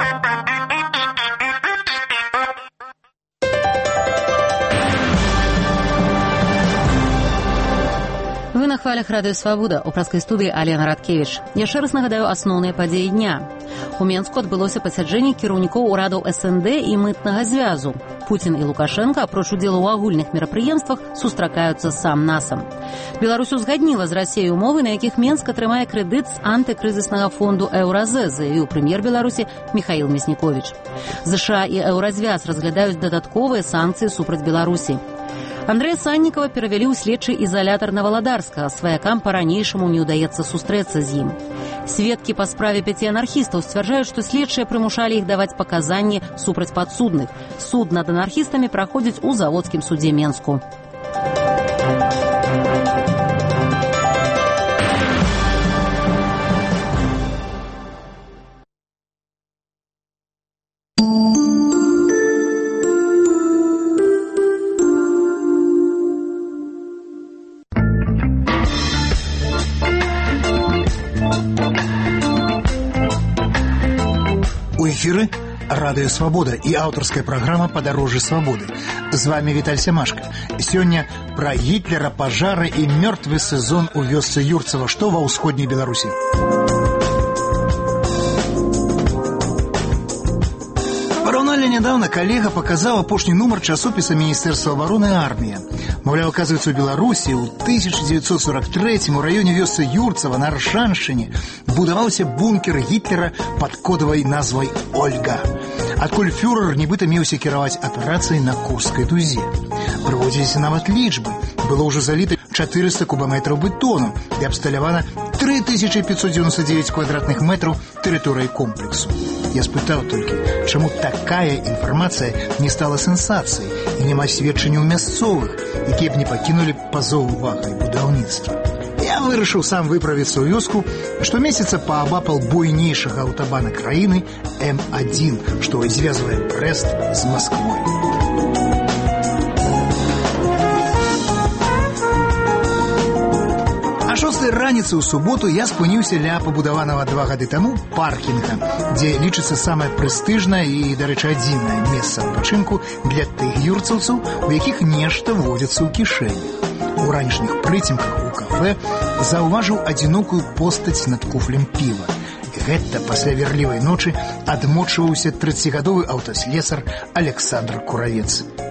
Вы на хвалях радыё «Свабода», у праскай студыі Алена Радкевіч. Яшчэ раз нагадаю асноўныя падзеі дня. У Менску адбылося пасяджэнне кіраўнікоў урадаў эс эн дэ і мытнага звязу. Пуцін і Лукашенко, апроч удзелу ў агульных мерапрыемствах, сустракаюцца сам-насам. Беларусь узгадніла з Расіяй умовы, на якіх Менск атрымае крэдыт з антыкрызіснага фонду «Еўразэ», заявіў прэм'ер Беларусі Михаил Мясніковіч. ЗША і «Еўразвяз» разглядаюць дадатковыя санкцыі супраць Беларусі. Андрэя Саннікава перавялі ў следчы ізалятар Наваладарска, сваякам па-ранейшаму не ўдаецца сустрэцца з ім. Сведкі па справе пяці анархістаў сцвярджаюць, што следчыя прымушалі іх даваць паказанні супраць падсудных. Суд над анархістамі праходзіць у заводскім судзе Менску. Эфиры «Радио Свобода» и авторская программа «Подороже свободы». С вами Виталь Семашко. Сегодня про Гитлера, пожары и мертвый сезон у вёсцы Юрцева, что во ўсходняй Беларуси. Параўнальна недавно коллега показал апошні нумар часопіса Министерства обороны «Армия». Мовляв, оказывается, у Беларуси у тысяча девятьсот сорок третьем у районе вёсцы Юрцева на Аршаншчыне будаваўся бункер Гитлера под кодавай назвай «Ольга». Адкуль фюрер нібыта меўся кіраваць аперацыяй на Курскай дузе. Прыводзіліся нават лічбы. Было ўжо заліта четыреста кубометров бетону и абсталявана три тысячи пятьсот девяносто девять квадратных метров территории комплексу. Я спытаў толькі, чаму такая інфармацыя не стала сенсацыяй і няма сведчанняў мясцовых, якія б не пакінулі па-за увагай будаўніцтва. Я вырашыў сам выправіцца ў вёску, што месяца паабапал буйнейшага аўтабана краіны эм один, што звязвае Брэст з Масквой. шостай раніцы ў суботу я спыніўся ля пабудаванага два гады таму паркінга, дзе лічыцца самае прэстыжнае і, дарэчы, адзінае месца адпачынку для тых юрцаўцаў, у якіх нешта водзіцца ў кішэні. У ранішніх прыцемках у кафе заўважыў адзінокую постаць над куфлем піва. Гэта пасля верлівай ночы адмочваўся трыццацігадовы аўтаслесар Александр Куравец.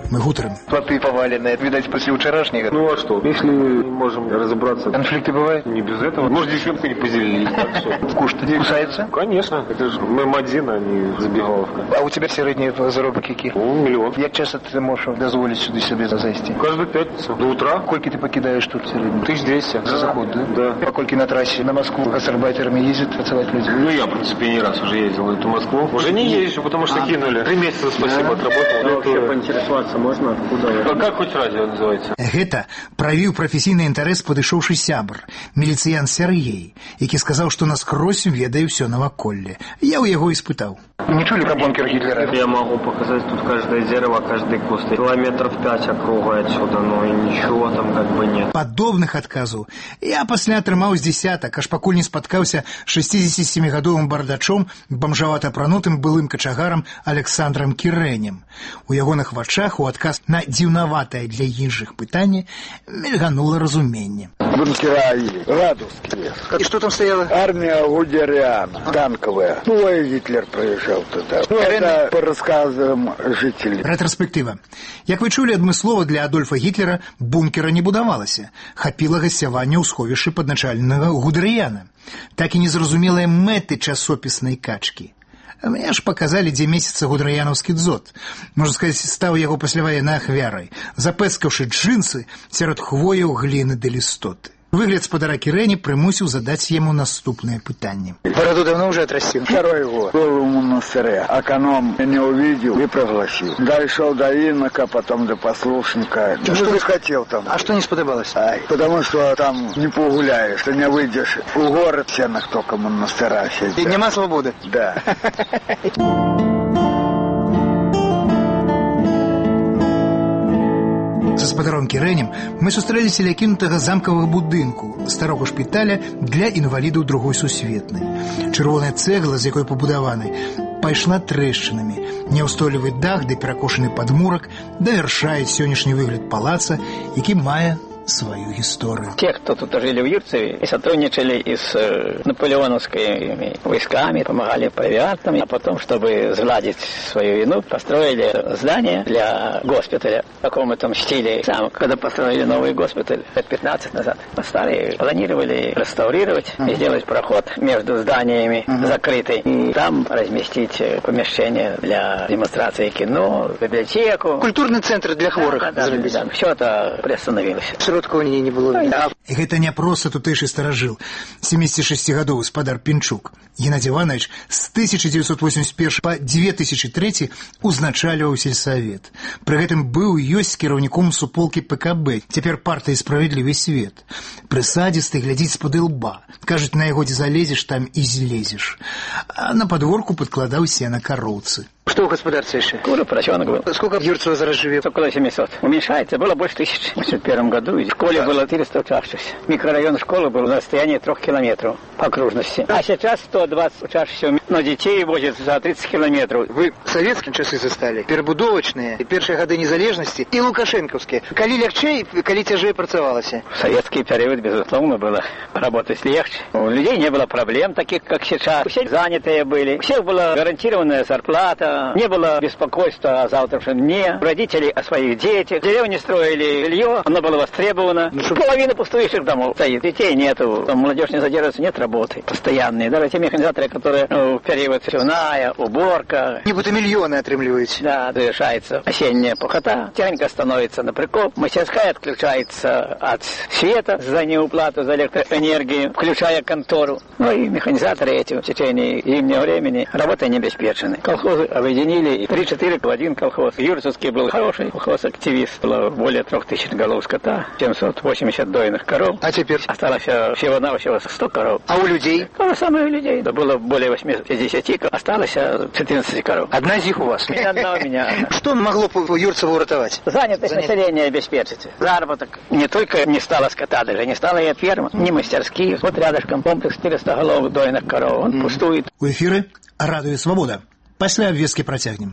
Мы гутарым. Плоты поваленные, видать, после вчерашнего. Ну а что, если мы не можем разобраться... Конфликты бывают? Не без этого. Может, девчонка не поделились, так что... Куш-то кусается? Конечно. Это же М1, а не забегаловка. А у тебя средние заработки какие? Ну, миллион. Як часто ты можешь дозволить сюда себе зайти? Каждую пятницу. До утра. Сколько ты покидаешь тут в среднем? тысяча двести. За заход, да? Да. По сколько на трассе на Москву гастарбайтерами ездят працевать люди? Ну, я, в принципе, не раз уже ездил в эту Москву. Уже не езжу, потому что а, кинули. Три месяца, спасибо, да. Отработал. Да, вообще поинтересоваться можно? Откуда? А как хоть радио называется? Гэта правіў прафесійны інтарэс падышоўшы сябр, міліцыян Сергей, які сказаў, што наскрозь ведае ўсё наваколле. Я ў яго і спытаў. Не чули про бункер Гитлера? Я могу показать тут каждое дерево, каждый куст. Километров пять округа отсюда, но и ничего там как бы нет. Падобных адказаў я пасля атрымаў з дзесятак, аж пакуль не спаткаўся шэсцідзесятсемігадовым бардачом, бамжавата апранутым былым качагарам Александром Кірэнем. У ягоных вачах у адказ на дзіўнаватае для іншых пытанне мільганула разуменне. Бункера Радовские. И что там стояло? Армия Гудериана, танковая. Ну, и Гитлер проезжал туда. Ну, это по рассказам жителей. Ретроспектива. Як вы чулі, адмыслова для Адольфа Гітлера бункера не будавалася. Хапіла гасцявання ў сховішчы падначальнага Гудеріяна. Так і незразумелыя мэты часопіснай качкі. Мне ж показалі, дзе месяца гудерыянаўскі дзот. Можна сказаць, стаў яго пасляваеннай ахвярай, запэцкаўшы джинсы сярод хвояў, гліны ды лістоты. Выгляд спадара Кірэні прымусіў задаць яму наступное пытанне. Бороду давно уже отрастил? Второй год. Был в монастыре. Эконом не увидел и прогласил. Дошел до инока, потом до послушника. Ну, что ты хотел там? А что не сподобалось? Ай, потому что там не погуляешь, ты не выйдешь. У город всех только монастыра сидят. И нема свободы? Да. Са спадаром Кірэнем мы сустрэліся ля кінутага замкавага будынку, старога шпіталя для інвалідаў другой сусветнай. Чырвоная цэгла, з якой пабудаваны, пайшла трэшчынамі. Няўстойлівы дах ды перакошаны падмурак давяршаюць сённяшні выгляд палаца, які мае свою историю. Те, кто тут жили в Юрцеве, и сотрудничали и с э, наполеоновскими войсками, помогали провиантам, а потом, чтобы сгладить свою вину, построили здание для госпиталя в таком этом стиле. Сам, когда построили новый госпиталь лет пятнадцать назад, старые планировали реставрировать и сделать проход между зданиями uh-huh. закрытый, и там разместить помещение для демонстрации кино, библиотеку. Культурный центр для хворых. Да, да, да, да. Все это приостановилось. Сродка у нее не было. Да. Гэта не проста тутэйшы старажыл, семидесятишестигадовы спадар Пінчук. Геннадий Иванович с тысяча девятьсот восемьдесят первого по две тысячи третий узначальваў сельсавет. Пры гэтым быў ёсць кіраўніком суполкі ПКБ, цяпер партыі «Справедливый свет». Прысадзісты, глядзіць з-пад лба. Кажуць, на яго дзе залезеш, там і злезеш. А на подворку подкладаў сена коровцы. Что у господарства еще? Кура, поросенок был. Сколько Юрцева зараз живет? Около семисот. Уменьшается. Было больше тысяч. В восемьдесят первом году в школе было четыреста учащихся. Микрорайон школы был на расстоянии трех километров по окружности. А сейчас сто двадцать учащихся. Но детей возят за тридцать километров. Вы советские часы застали? Перебудовочные, первые годы незалежности и лукашенковские. Коли легче, коли тяжелее працевалось? В советский период, безусловно, было работать легче. У людей не было проблем таких, как сейчас. Все занятые были. У всех была гарантированная зарплата. Не было беспокойства о завтрашнем дне. Родители о своих детях. Деревни строили жилье, оно было востребовано. Ну, половина пустующих домов стоит. Детей нету, там молодежь не задерживается, нет работы постоянные. Даже те механизаторы, которые ну, в период севная, уборка. Нібито миллионы отримливаете. Да, завершается осенняя похота. Техника становится на прикоп. Мастерская отключается от света за неуплату за электроэнергию, включая контору. Ну и механизаторы эти в течение зимнего времени работой не обеспечены. Колхозы объединили три-четыре в один колхоз. Юрцевский был хороший колхоз-активист. Было более трех тысяч голов скота, семьсот восемьдесят дойных коров. А теперь? Осталось всего-навсего сто коров. А у людей? То же самое у людей. Да было более восьмидесяти, осталось четырнадцать коров. Одна из них у вас? И одна у меня. Что могло по Юрцеву урятовать? Занятость населения обеспечить. Заработок. Не только не стало скота, даже не стало и ферм, ни мастерские. Вот рядышком комплекс четыреста голов дойных коров. Он mm-hmm. пустует. У эфиры «Радио Свобода». Пасля абвесткі працягнем.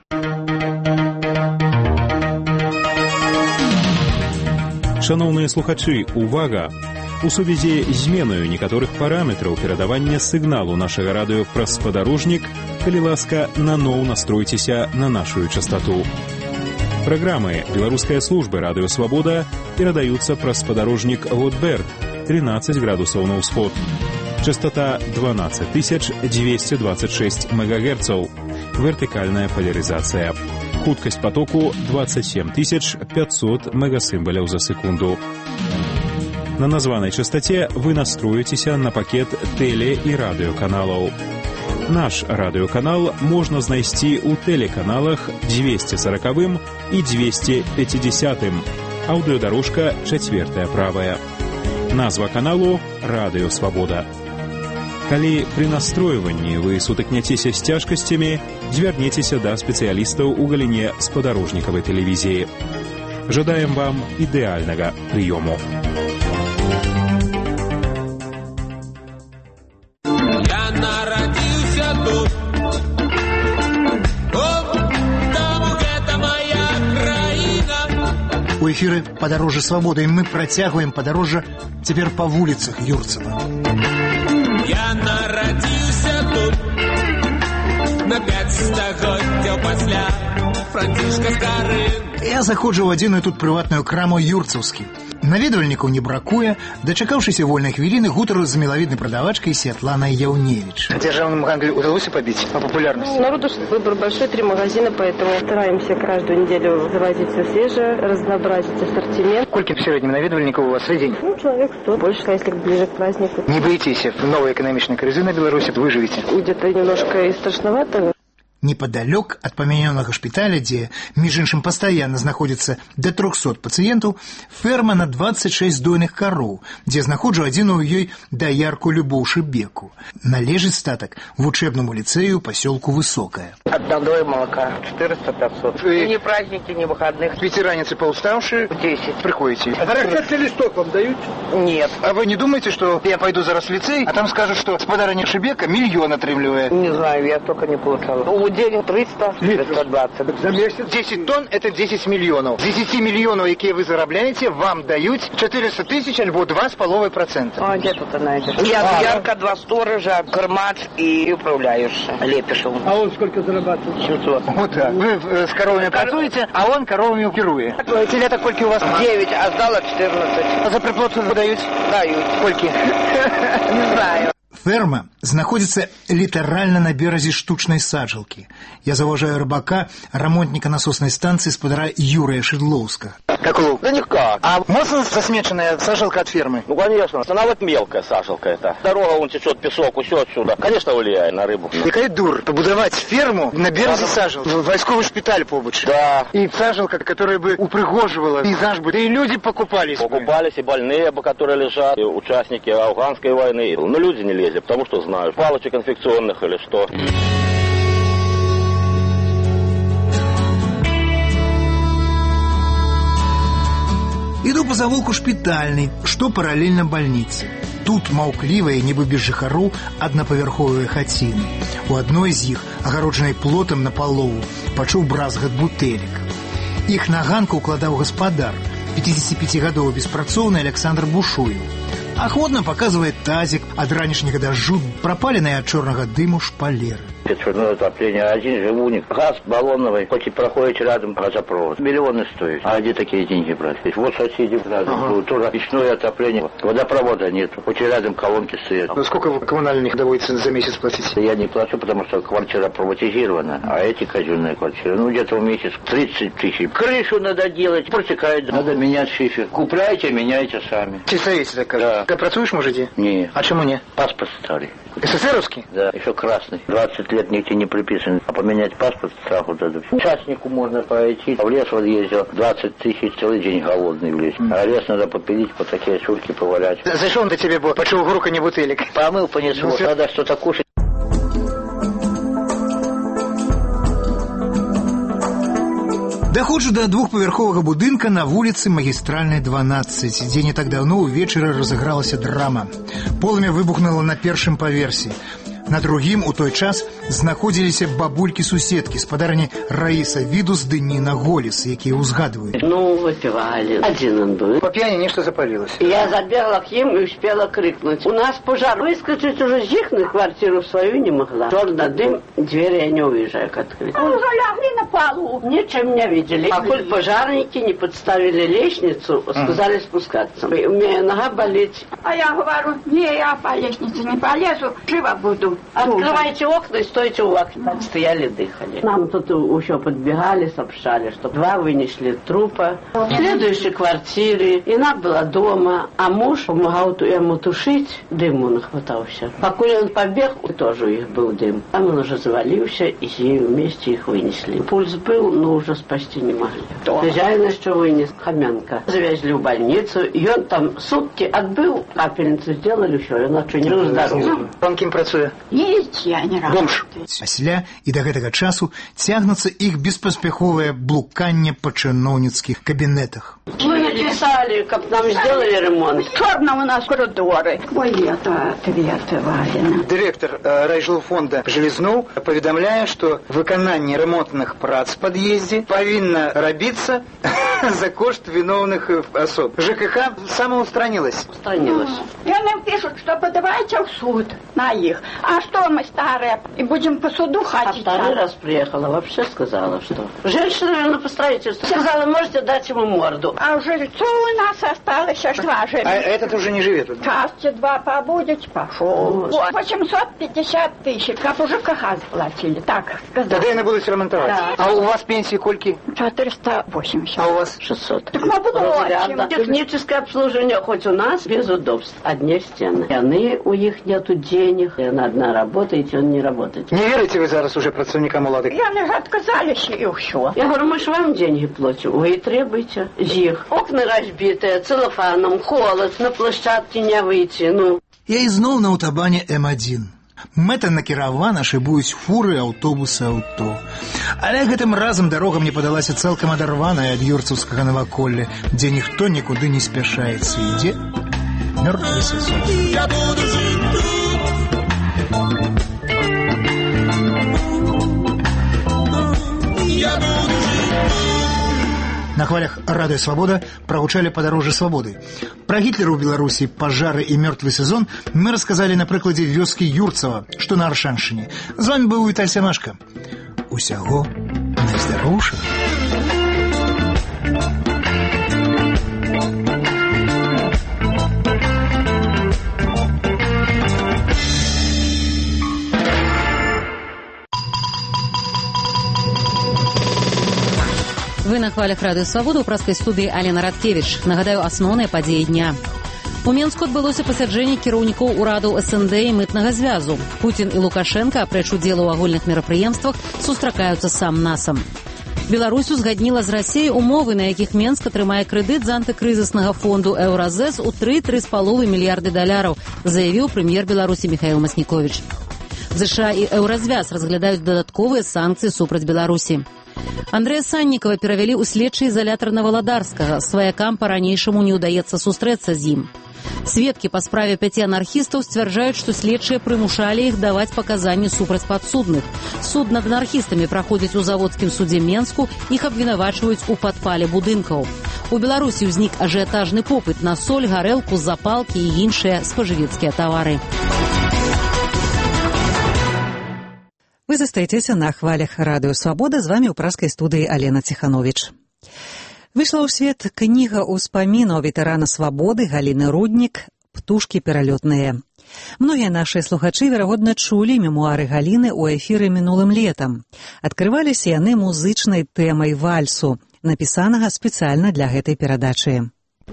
Шановныя слухачы, увага! У сувязі з зменаю некаторых параметраў перадавання сігналу нашага радыё праз спадарожнік, калі ласка, наноў настройцеся на нашу частоту. Праграмы беларускай службы радыё «Свабода» перадаюцца праз спадарожнік Готберг, тринадцать градусаў на ўсход. Частота двенадцать тысяч двести двадцать шесть мегагерцаў. Вертикальная поляризация. Хуткость потоку двадцать семь тысяч пятьсот мегасимволяў за секунду. На названай частоте вы настроитеся на пакет теле- і радыёканалаў. Наш радыёканал можна знайсці ў тэлеканалах двести сорокавым і двести пятидесятым. Аўдыёдарожка чацвёртая правая. Назва каналу «Радыё Свабода». Калі пры настройванні вы сутыкняцеся з цяжкасцямі, звярніцеся да спецыялістаў у галіне спадарожнікавай тэлевізіі. Жадаем вам ідэальнага прыёму. Я нарадзіўся тут. О, таму гэта моя краіна. У эфіры «Падарожжа свабоды», і мы працягваем падарожжа цяпер па вуліцах Юрцава. Я нарадзіўся тут на пяць стагоддзяў пасля Францішка Скарынкі. Я заходжу ў адзіную тут прыватную краму «Юрцаўскі». Наведвальнікаў не бракуе. Дачакаўшыся вольнай хвіліны, гутару з мілавіднай прадавачкай Святланай Яўневіч. Державному гандлю удалось победить по популярности? Народу выбор большой, три магазина, поэтому стараемся каждую неделю завозить все свежее, разнообразить ассортимент. Сколько в среднем наведвальников у вас в день? Ну, человек сто, больше, если ближе к празднику. Не боитесь, в новой экономичной кризе на Беларуси выживете? Где-то немножко и страшновато. Непадалёк ад памянёнага шпіталя, дзе, між іншым, пастаянна знаходзіцца да трохсот пацыентаў, ферма на двадцать шесть дойных кароў, дзе знаходжу адзіную ёй даярку Любоў Шыбеку. Належыць статак вучэбнаму ліцэю пасёлку Высокае. Одной молока четыреста пятьсот. Вы... Ни праздники, ни выходных. Ветераницы поуставшие? десять. Приходите. А характерный листок вам дают? Нет. А вы не думаете, что я пойду зараз в лицей, а там скажут, что спадарыня Шыбека миллион отрымливает? Не знаю, я только не получала. День триста, триста двадцать. За месяц? десять тонн – это десять миллионов. С десяти миллионов, которые вы зарабляете, вам дают четыреста тысяч, альбо два с половиной процента. А где тут найдешь? Я доярка, два сторожа, кормач и управляющий. Лепешев. А он сколько зарабатывает? семьсот. Вот так. Вы э, с коровами працуете, а он коровами укирует. Телята сколько у вас? девять, а сдала четырнадцать. А за приплод вы даете? Дают. Сколько? Не знаю. Ферма знаходзіцца літаральна на беразе штучнай саджалкі. Я заважаю рыбака, рамонтніка насоснай станцыі, спадара Юрыя Шедлоўскага. Как лук? Да никак. А можно засмеченная сажалка от фермы? Ну, конечно. Она вот мелкая сажалка это. Дорога, вон течет песок, все отсюда. Конечно, влияет на рыбу. Какая дур, побудовать ферму на березе сажалки. Войсковый шпиталь побочь. Да. И сажалка, которая бы упрыгоживала пейзаж бы. Да и люди покупались. Покупались и больные, которые лежат, и участники афганской войны. Но люди не лезли, потому что знают. Палочек инфекционных или что. Іду па завулку шпітальнай, што паралельна бальніцы. Тут маўклівыя, нібы без жыхароў, аднапавярховыя хаціны. У адной з іх, агароджанай плотам напалову, пачуў бразгат бутэлек. Іх на ганку укладаў гаспадар, пятидесятипятигадовы беспрацоўны Александр Бушуев. Ахвотна паказвае тазик ад ранішняга дажджу, прапаленыя ад чорнага дыму шпалеры. Печное отопление, один живуник, газ баллоновый, хоть и проходит рядом газопровод. Миллионы стоит. А где такие деньги брать? Вот соседи рядом, ага. Тоже печное отопление, водопровода нет, хоть и рядом колонки стоят. Ну сколько коммунальных доводится за месяц платить? Я не плачу, потому что квартира приватизирована, а эти казенные квартиры, ну где-то в месяц тридцать тысяч. Крышу надо делать, протекает, надо менять шифер. Купляйте, меняйте сами. Чистовете так кажется? Да. Ты працуешь, можете? Не. А чему не? Паспорт старый. СССРовский? Да, еще красный. двадцать лет нигде не приписан. А поменять паспорт сразу дадут. Участнику можно пойти. В лес вот ездил, двадцать тысяч, целый день голодный в лес. А лес надо попилить, по такие чурки повалять. Зашел до тебе, почему в руку не бутылек? Помыл, понесу. Ну, надо что-то кушать. Даходжу да двухпавярховага будынка на вуліцы Магістральнай дванаццаць, дзе не так даўно ўвечары разыгралася драма. Полымя выбухнула на першым паверсе. На другім у той час знаходзіліся бабулькі-суседкі, спадарні Раіса Відус ды Ніна Голіс, якія ўзгадваюць. Ну, выпивали. Один он был. По пьяни нечто запалилось. Я забегала к ним и успела крикнуть. У нас пожар. Выскочить уже с их на квартиру свою не могла. Черный дым, двери я не уезжаю как открыть. Мы уже лягли на полу. Ничем не видели. А коль пожарники не подставили лестницу, сказали спускаться. У меня нога болит. А я говорю, не, я по лестнице не полезу, живо буду. Открывайте окна и стойте у окна. Так стояли, дыхали. Нам тут еще подбегали, сообщали, что два вынесли трупа. В следующей квартире Ина была дома, а муж помогал ему тушить, дым он хватался. Пока он побег, тоже у них был дым. Там он уже завалился, и с ней вместе их вынесли. Пульс был, но уже спасти не могли. Хозяин еще вынес, Хомянка. Завезли в больницу, и он там сутки отбыл, капельницу сделали, все, и он отчинил здоровье. Он кем працуе? Есть я не работаю. Пасля і да гэтага часу цягнуцца іх беспаспяховае блуканне па чыноўніцкіх кабінетах. Мы написали, как нам сделали ремонт. Черно у нас коридоры. Ой, это ответы, Валина. Директор э, райжилфонда Железнов поведомляе, что выкананне ремонтных прац в подъезде повинно рабиться за кошт виновных особ. ЖКХ самоустранилась. Устранилась. И нам пишут, что подавайте в суд на их. А что мы старые и будем по суду ходить? А второй раз приехала, вообще сказала, что женщина, наверное, по строительству. Сказала, можете дать ему морду. А жильцу у нас осталось аж два жильца. А этот уже не живет? Касте два побудете, пошел. восемьсот пятьдесят тысяч, как уже КХ заплатили, так сказать. Тогда и не будут ремонтовать. Да. А у вас пенсии кольки? четыреста восемьдесят. А у вас? шестьсот. Так мы будем. Техническое обслуживание хоть у нас без удобств. Одни стены. И они, у них нету денег. И она одна работает, и он не работает. Не верите вы зараз уже працовникам улады? Я не отказались, и все. Я говорю, мы же вам деньги платим. Вы и требуете. Их. Окна разбитые, целлофаном, холод, на площадке не выйти, ну. Я ізноў на аўтабане эм адзін. Мэта накіравана шыбуюць фуры, аўтобусы, аўто. Але гэтым разам дарога мне падалася цалкам адарваная ад юрцаўскага наваколля, дзе ніхто нікуды не спяшаецца. Ідзе мёртвы сезон. Я буду жить тут. Я буду жить. На хвалях «Радио Свобода» прогучали «Подороже свободы». Про Гитлера у Беларуси, пожары и мертвый сезон мы рассказали на прикладе вёски Юрцева, что на Аршаншине. С вами был Виталий Семашко. Усяго найздароўшага. Вы на хвалях Радыё Свабода ў праскай студыі Алена Радкевіч. Нагадаю, асноўныя падзеі дня. У Менску адбылося пасяджэнне кіраўнікоў урадаў эс эн дэ і мытнага звязу. Путін і Лукашенко, апрэч удзелу ў агульных мерапрыемствах, сустракаюцца сам-насам. Беларусь узгадніла з Расіяй умовы, на якіх Менск атрымае крэдыт з антыкрызіснага фонду «Еўразэс» у тры-тры з паловай мільярды даляраў, заявіў прэм'ер Беларусі Міхаіл Масніковіч. ЗША і «Еўразвяз» разглядаюць дадатковыя санкцыі супраць Беларусі. Андрэя Саннікава перавялі ў следчы изолятор Наваладарскага. Сваякам па-ранейшаму не ўдаецца сустрэцца з ім. Сведкі па справе пяці анархістаў сцвярджаюць, што следчыя прымушалі іх даваць паказанні супраць падсудных. Суд над анархістамі праходзіць у заводскім судзе Менску, іх абвінавачваюць у падпале будынкаў. У Беларусі ўзнік ажыятажны попыт на соль, гарэлку, запалкі і іншыя спажывецкія тавары. Вы застаецеся на хвалях Радыё Свабода, з вами ў праскай студыі Алена Ціхановіч. Выйшла ў свет кніга ўспамінаў ветэрана свабоды Галіны Руднік «Птушкі пералётныя». Многія нашыя слухачы, верагодна, чулі мемуары Галіны ў эфіры мінулым летам. Адкрываліся яны музычнай тэмай вальсу, напісанага спецыяльна для гэтай перадачы.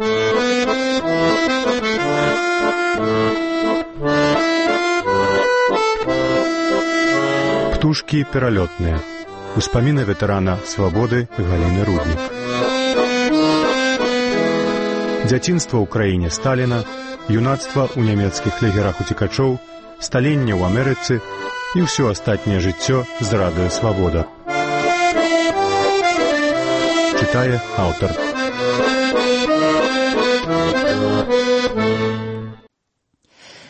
Птушкі пералётныя. Успаміны ветэрана свабоды Галіны Руднік. Дзяцінства ў краіне Сталіна, юнацтва ў нямецкіх лагерах уцекачоў, сталенне ў Амерыцы і ўсё астатняе жыццё з Радыё Свабода. Чытае аўтар.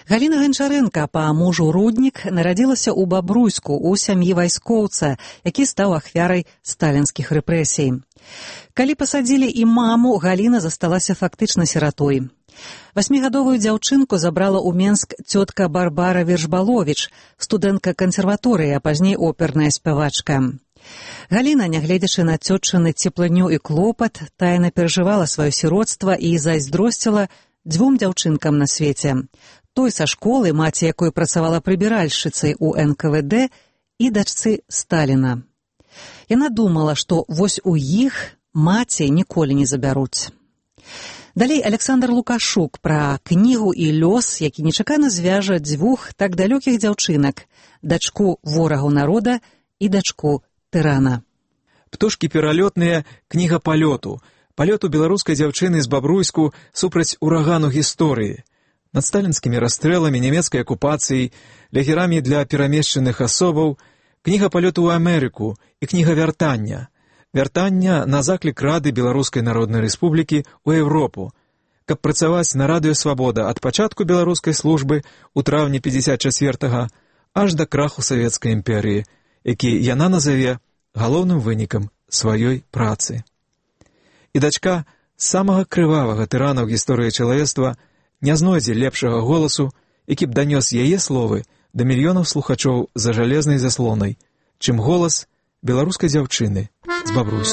Галіна Ганчарэнка, па мужу Руднік, нарадзілася ў Бабруйску ў сям'і вайскоўца, які стаў ахвярай сталінскіх рэпрэсій. Калі пасадзілі і маму, Галіна засталася фактычна сіратой. Васьмігадовую дзяўчынку забрала ў Менск цётка Барбара Вершбаловіч, студэнтка кансерваторыі, а пазней оперная спявачка. Галіна, нягледзячы на цётчыны цеплыню і клопат, тайна перажывала сваё сіроцтва і зайздросціла дзвюм дзяўчынкам на свеце. Той са школы, маці якой працавала прыбіральшчыцай у эн ка вэ дэ, і дачцы Сталіна. Яна думала, што вось у іх маці ніколі не забяруць. Далей Александр Лукашук пра кнігу і лёс, які нечакана звяжа дзвюх так далёкіх дзяўчынак, дачку ворагу народа і дачку тырана. «Птушкі пералётныя» – кніга палёту. Палёту беларускай дзяўчыны з Бабруйску супраць урагану гісторыі. Над сталінскімі расстрэлами, нямецкай акупацыяй, лагерамі для перамешчаных асобаў, кніга палёту ў Амерыку і кніга вяртання. Вяртання на заклік Рады Беларускай Народнай Рэспублікі ў Еўропу, каб працаваць на радыё «Свабода» ад пачатку беларускай службы ў траўні пятьдесят четвёртага аж да краху Савецкай імперыі, які яна назаве галоўным вынікам сваёй працы. І дачка самага крывавага тырана ў гісторыі чалавецтва не знойдзе лепшага голасу, які б данёс яе словы да мільёнаў слухачоў за жалезнай заслонай, чым голас беларускай дзяўчыны з Бабруйску.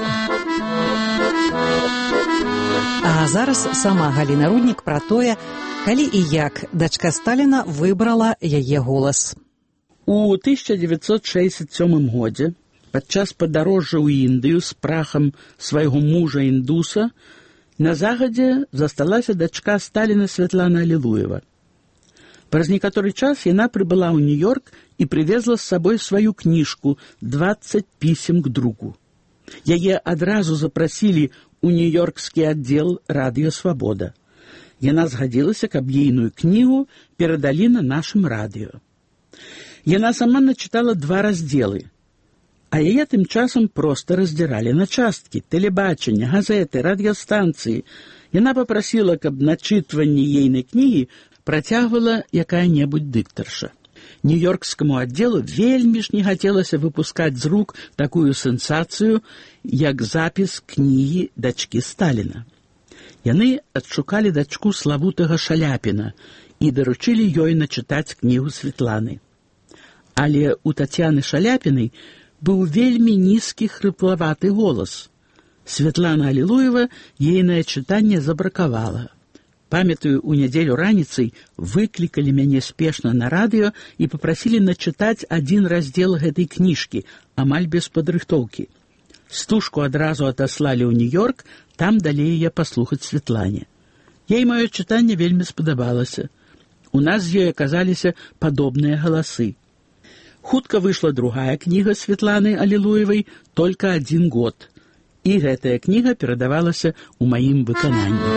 А зараз сама Галіна Руднік пра тое, калі і як дачка Сталіна выбрала яе голас. У тысяча девятьсот шестьдесят седьмом годзе падчас падарожжа ў Індыю з прахам свайго мужа-індуса на загадзе засталася дачка Сталіна Святлана Алілуева. Праз некаторы час яна прыбыла ў Нью-Йорк і прывезла з сабой сваю кніжку «двадцать пісем к другу». Яе адразу запрасілі ў нью-йоркскі аддзел радыё «Свабода». Яна згадзілася, каб ейную кнігу перадалі на нашым радыё. Яна сама начытала два раздзелы, а яе тым часам проста раздзіралі на часткі, тэлебачанне, газеты, радыёстанцыі. Яна папрасіла, каб начытванне ейнай кнігі працягвала якая-небудзь дыктарша. Нью-йоркскаму аддзелу вельмі ж не хацелася выпускаць з рук такую сенсацыю, як запіс кнігі дачкі Сталіна. Яны адшукалі дачку славутага Шаляпіна і даручылі ёй начытаць кнігу Светланы. Але у Тацяны Шаляпінай быў вельмі нізкі хрыплаваты голас. Святлана Алілуева ейнае чытанне забракавала. Памятаю, у нядзелю раніцай выклікалі мяне спешна на радыё і папрасілі начытаць адзін раздзел гэтай кніжкі, амаль без падрыхтоўкі. Стужку адразу атаслалі ў Нью-Йорк, там далі яе паслухаць Светлане. Ей маё чытанне вельмі спадабалася. У нас з ёй аказаліся падобныя галасы. Хутка выйшла другая кніга Светланы Алілуевай «Только один год». І гэтая кніга перадавалася ў маім выкананні.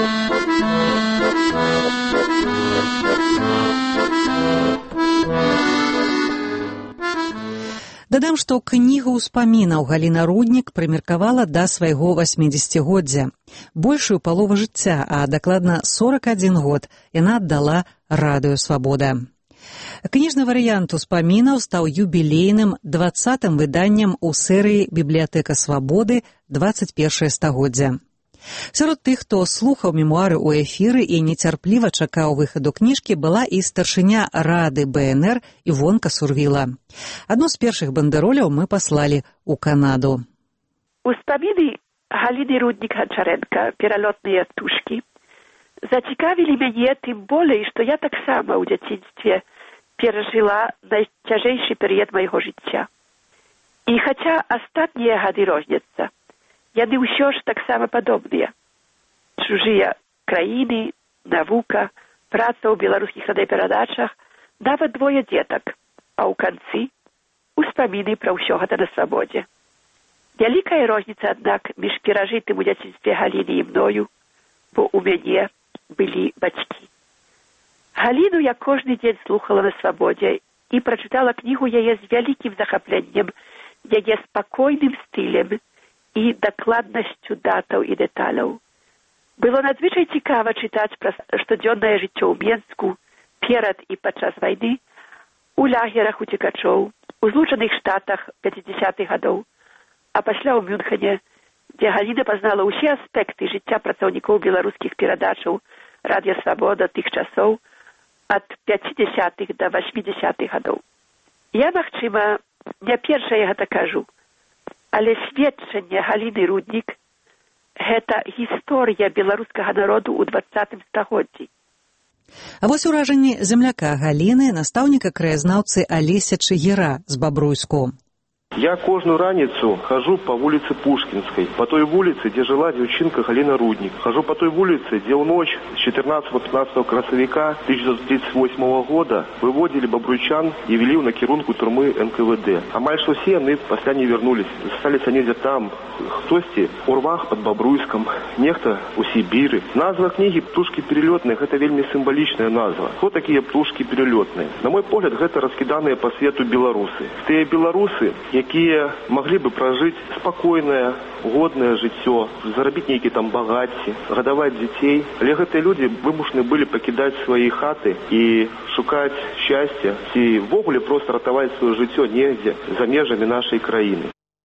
Дадам, што кнігу ўспамінаў Галіна Руднік прымеркавала да свайго васьмідзесяцігоддзя. Большую палову жыцця, а дакладна сорок адзін год, яна аддала радыё «Свабода». Кніжны варыянт успамінаў стаў юбілейным дваццатым выданнем у серыі «Бібліятэка Свабоды» двадцать першае стагоддзя. Сярод тых, хто слухаў мемуары ў эфіры і нецярпліва чакаў выхаду кніжкі, была і старшыня Рады бэ эн эр Івонка Сурвіла. Адну з першых бандероляў мы паслалі ў Канаду. Успаміны Галіны Руднік-Ганчарэнка «Пералётныя птушкі» зацікавілі мяне тым болей, што я таксама ў дзяцінстве перажыла найцяжэйшы перыяд майго жыцця. І хаця астатнія гады розняцца, яны ўсё ж таксама падобныя. Чужыя краіны, навука, праца ў беларускіх радыёперадачах, нават двое дзетак, а ў канцы успаміны пра ўсё гэта на свабодзе. Вялікая розніца, аднак, між перажытым у дзяцінстве Галіны і мною, бо ў мяне былі бацькі. Галіну я кожны дзень слухала на свабодзе і прачытала кнігу яе з вялікім захапленнем, яе спакойным стылем і дакладнасцю датаў і дэталяў. Было надзвычай цікава чытаць пра штодзённае жыццё ў Менску, перад і падчас вайны, у лагерах уцекачоў, у Злучаных Штатах пяцідзясятых гадоў, а пасля ў Мюнхене, дзе Галіна пазнала ўсе аспекты жыцця працаўнікоў беларускіх перадачаў Радыё Свабода тых часоў ад пяцідзясятых да васьмідзясятых гадоў. Я, магчыма, не першая гэта кажу, але сведчанне Галіны Руднік – гэта гісторыя беларускага народу ў дваццатым стагоддзі. А вось уражанні земляка Галіны, настаўніка краязнаўцы Алеся Чыгера з Бабруйску. Я кожную раніцу хожу по улице Пушкинской, по той улице, где жила девчонка Галина Рудник. Хожу по той улице, где в ночь с четырнадцатого по пятнадцатое красовика тысяча девятьсот тридцать восьмого года выводили бабруйчан и вели на керунку турмы эн ка вэ дэ. А майже все они после не вернулись. Остались они где-то там, хтости у рвах под Бобруйском, нехто у Сибири. Назва книги «Птушки перелетных» — это вельми символичная назва. Кто такие птушки перелетные? На мой погляд, это раскиданные по свету белорусы. Те белорусы, якія могли бы прожить спокойное, годное жыццё, зараbić нейкія там багацці, гадаваць дзяцей. Але гэтыя людзі вымушаны былі пакідаць свае хаты і шукаць шчасця ці ввогуле проста ратаваць сваё жыццё недзе за межамі нашай краіны.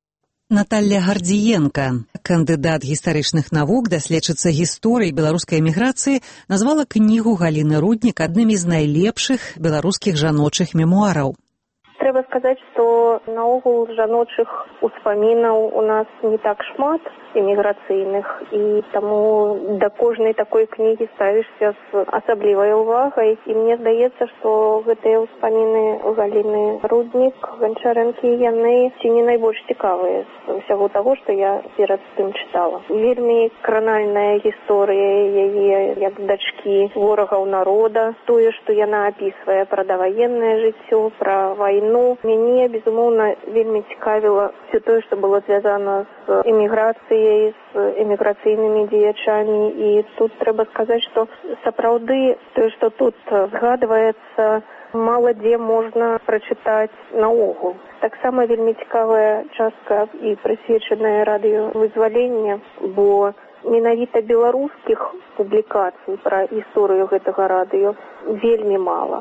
Наталья Гардзіенка, кандыдат гістарычных навук, даследчыца гісторыі беларускай эміграцыі, назвала кнігу Галіны Руднік адным з найлепшых беларускіх жаночых мемуараў. Трэба сказаць, што наогул жаночых успамінаў у нас не так шмат эміграцыйных, і таму да кожнай такой кнігі ставішся з асаблівай увагай. І мне здаецца, што гэтыя ўспаміны Галіны Руднік, Гончарэнкі, яны ці не найбольш цікавыя з усяго таго, што я перад тым чытала. Вельмі кранальная гісторыя яе як дачкі ворагаў народа, тое, што яна апісвае пра даваеннае жыццё, пра вайну. Мяне, безумоўна, вельмі цікавіла все тое, што было звязана з эміграцыяй, з эміграцыйнымі дзеячамі. І тут трэба сказаць, што сапраўды тое, што тут згадваецца, мала дзе можна прачытаць наогул. Таксама вельмі цікавая частка і прысвечаная радыёвызвалення, бо менавіта беларускіх публікацый пра гісторыю гэтага радыё вельмі мала.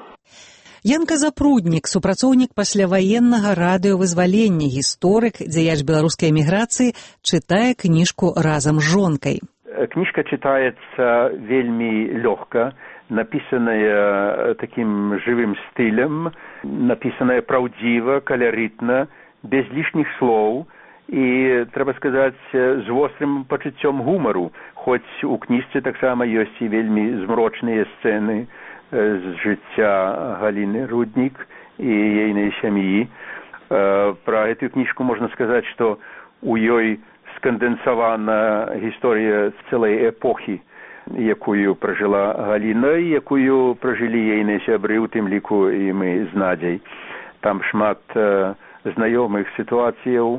Янка Запруднік, супрацоўнік пасляваеннага радыёвызвалення, гісторык, дзеяч беларускай эміграцыі, чытае кніжку разам з жонкай. Кніжка чытаецца вельмі лёгка, напісаная такім жывым стылем, напісаная праўдзіва, каларытна, без лішніх слоў і, трэба сказаць, з вострым пачуццём гумару, хоць у кніжцы таксама ёсць і вельмі змрочныя сцэны з жыцця Галіны Руднік і ейнай сям'і. Пра гэтую кніжку можна сказаць, што у ёй скандэнсавана гісторыя цэлай эпохі, якую пражыла Галіна і якую пражылі ейныя сябры, у тым ліку і мы з Надзяй. Там шмат знаёмых сітуацыяў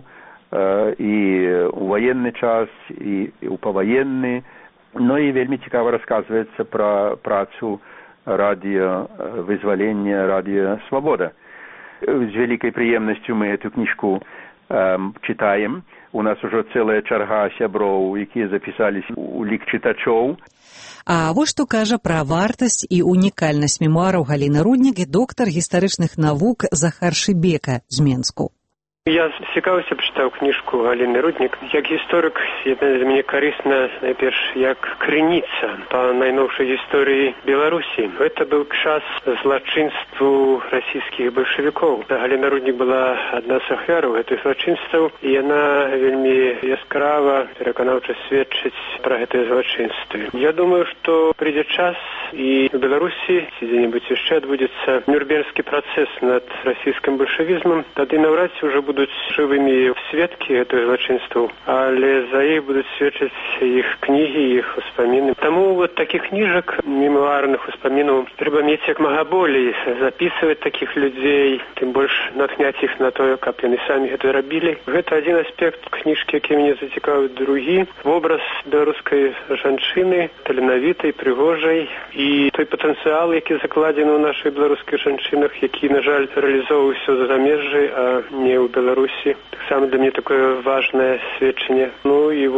і ў ваенны час, і ў паваенны. Ну і вельмі цікава расказваецца пра працу радио вызвалення, радио Свобода. З вялікай прыемнасцю мы эту кніжку э, чытаем. У нас ужо цэлая чарга сяброў, якія запісаліся у лік чытачоў. А вось што кажа пра вартасць і унікальнасць мемуараў Галіны Руднік і доктар гістарычных навук Захар Шыбека з Менску. Я цікавився, почитав книжку Галіни Руднік. Як історик, для мене корисна, найперш, як криниця по найновшей історії Білорусі. Це був час злочинству російських большевиків. Галина Руднік була одна з ахвярів цих злочинств, і вона вельми яскраво, переконавчо свідчить про це злочинство. Я думаю, що прийде час, і в Білорусі, де-небудь ще відбудеться Нюрнбергський процес над російським большевизмом, тоді навряд чи вже будуть живими свідки этого злочинства, але за їх будуть свідчити їх книги, їх успомини. Тому от таких книжок, мемуарних успоминів, треба мати як мога более, записувати таких людей, тим більше натхняти їх на то, як вони самі це робили. Це один аспект книжки, який мене зацікавив. Другий – образ білоруської жінки, талановитої, пригожої, і той потенціал, який закладений у наших білоруських жінках, які, на жаль, реалізовуються за заміжжя, а не у Білорусі. Так само для меня такое важное сведчение. Ну и вот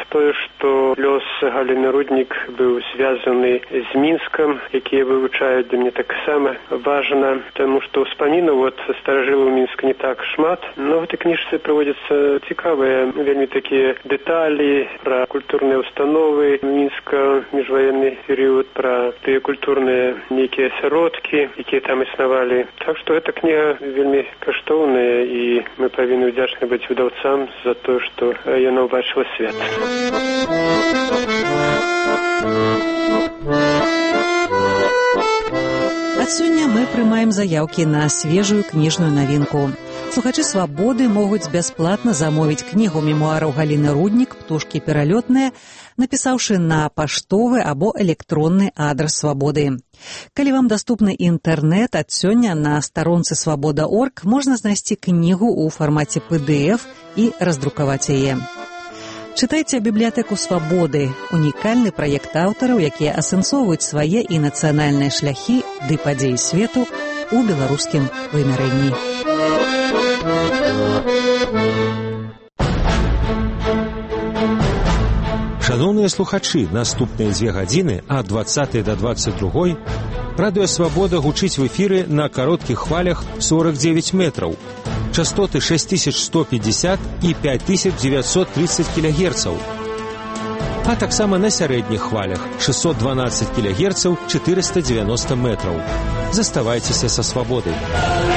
тое, што лёс Галіны Руднік быў звязаны з Мінскам, якія вывучаюць, для мне таксама важна, таму што ўспамінаў от старажылаў Мінска не так шмат, но в этой кніжцы прыводзяцца цікавыя вельмі такія дэталі пра культурныя установы Мінска, міжваенны перыяд, пра тыя культурныя нейкія асяродкі, якія там існавалі. Так што эта кніга вельмі каштоўная, і мы павінны ўдзячны быць выдаўцам за тое, што яна ўбачыла свет. Ад сёння мы прымаем заяўкі на свежую кніжную навінку. Слухачы «Свабоды» могуць бясплатна замовіць кнігу мемуараў Галіны Руднік «Птушкі пералётныя», напісаўшы на паштовы або электронны адрас «Свабоды». Калі вам даступны інтэрнэт, ад сёння на старонцы свабода точка орг можна знайсці кнігу ў фармаце пэ дэ эф і раздрукаваць яе. Чытайце бібліятэку «Свабоды» – унікальны праект аўтараў, якія асэнсоўваюць свае і нацыянальныя шляхі ды падзеі свету ў беларускім вымярэнні. Шановныя слухачы, наступныя дзве гадзіны ад дваццатай да дваццаць другой радыё «Свабода» гучыць в эфіры на кароткіх хвалях сорок девять метраў, частоты шесть тысяч сто пятьдесят і пять тысяч девятьсот тридцать кілогерцаў, а таксама на сярэдніх хвалях шестьсот двенадцать кілогерцаў, четыреста девяносто метраў. Заставайцеся са «Свабодай».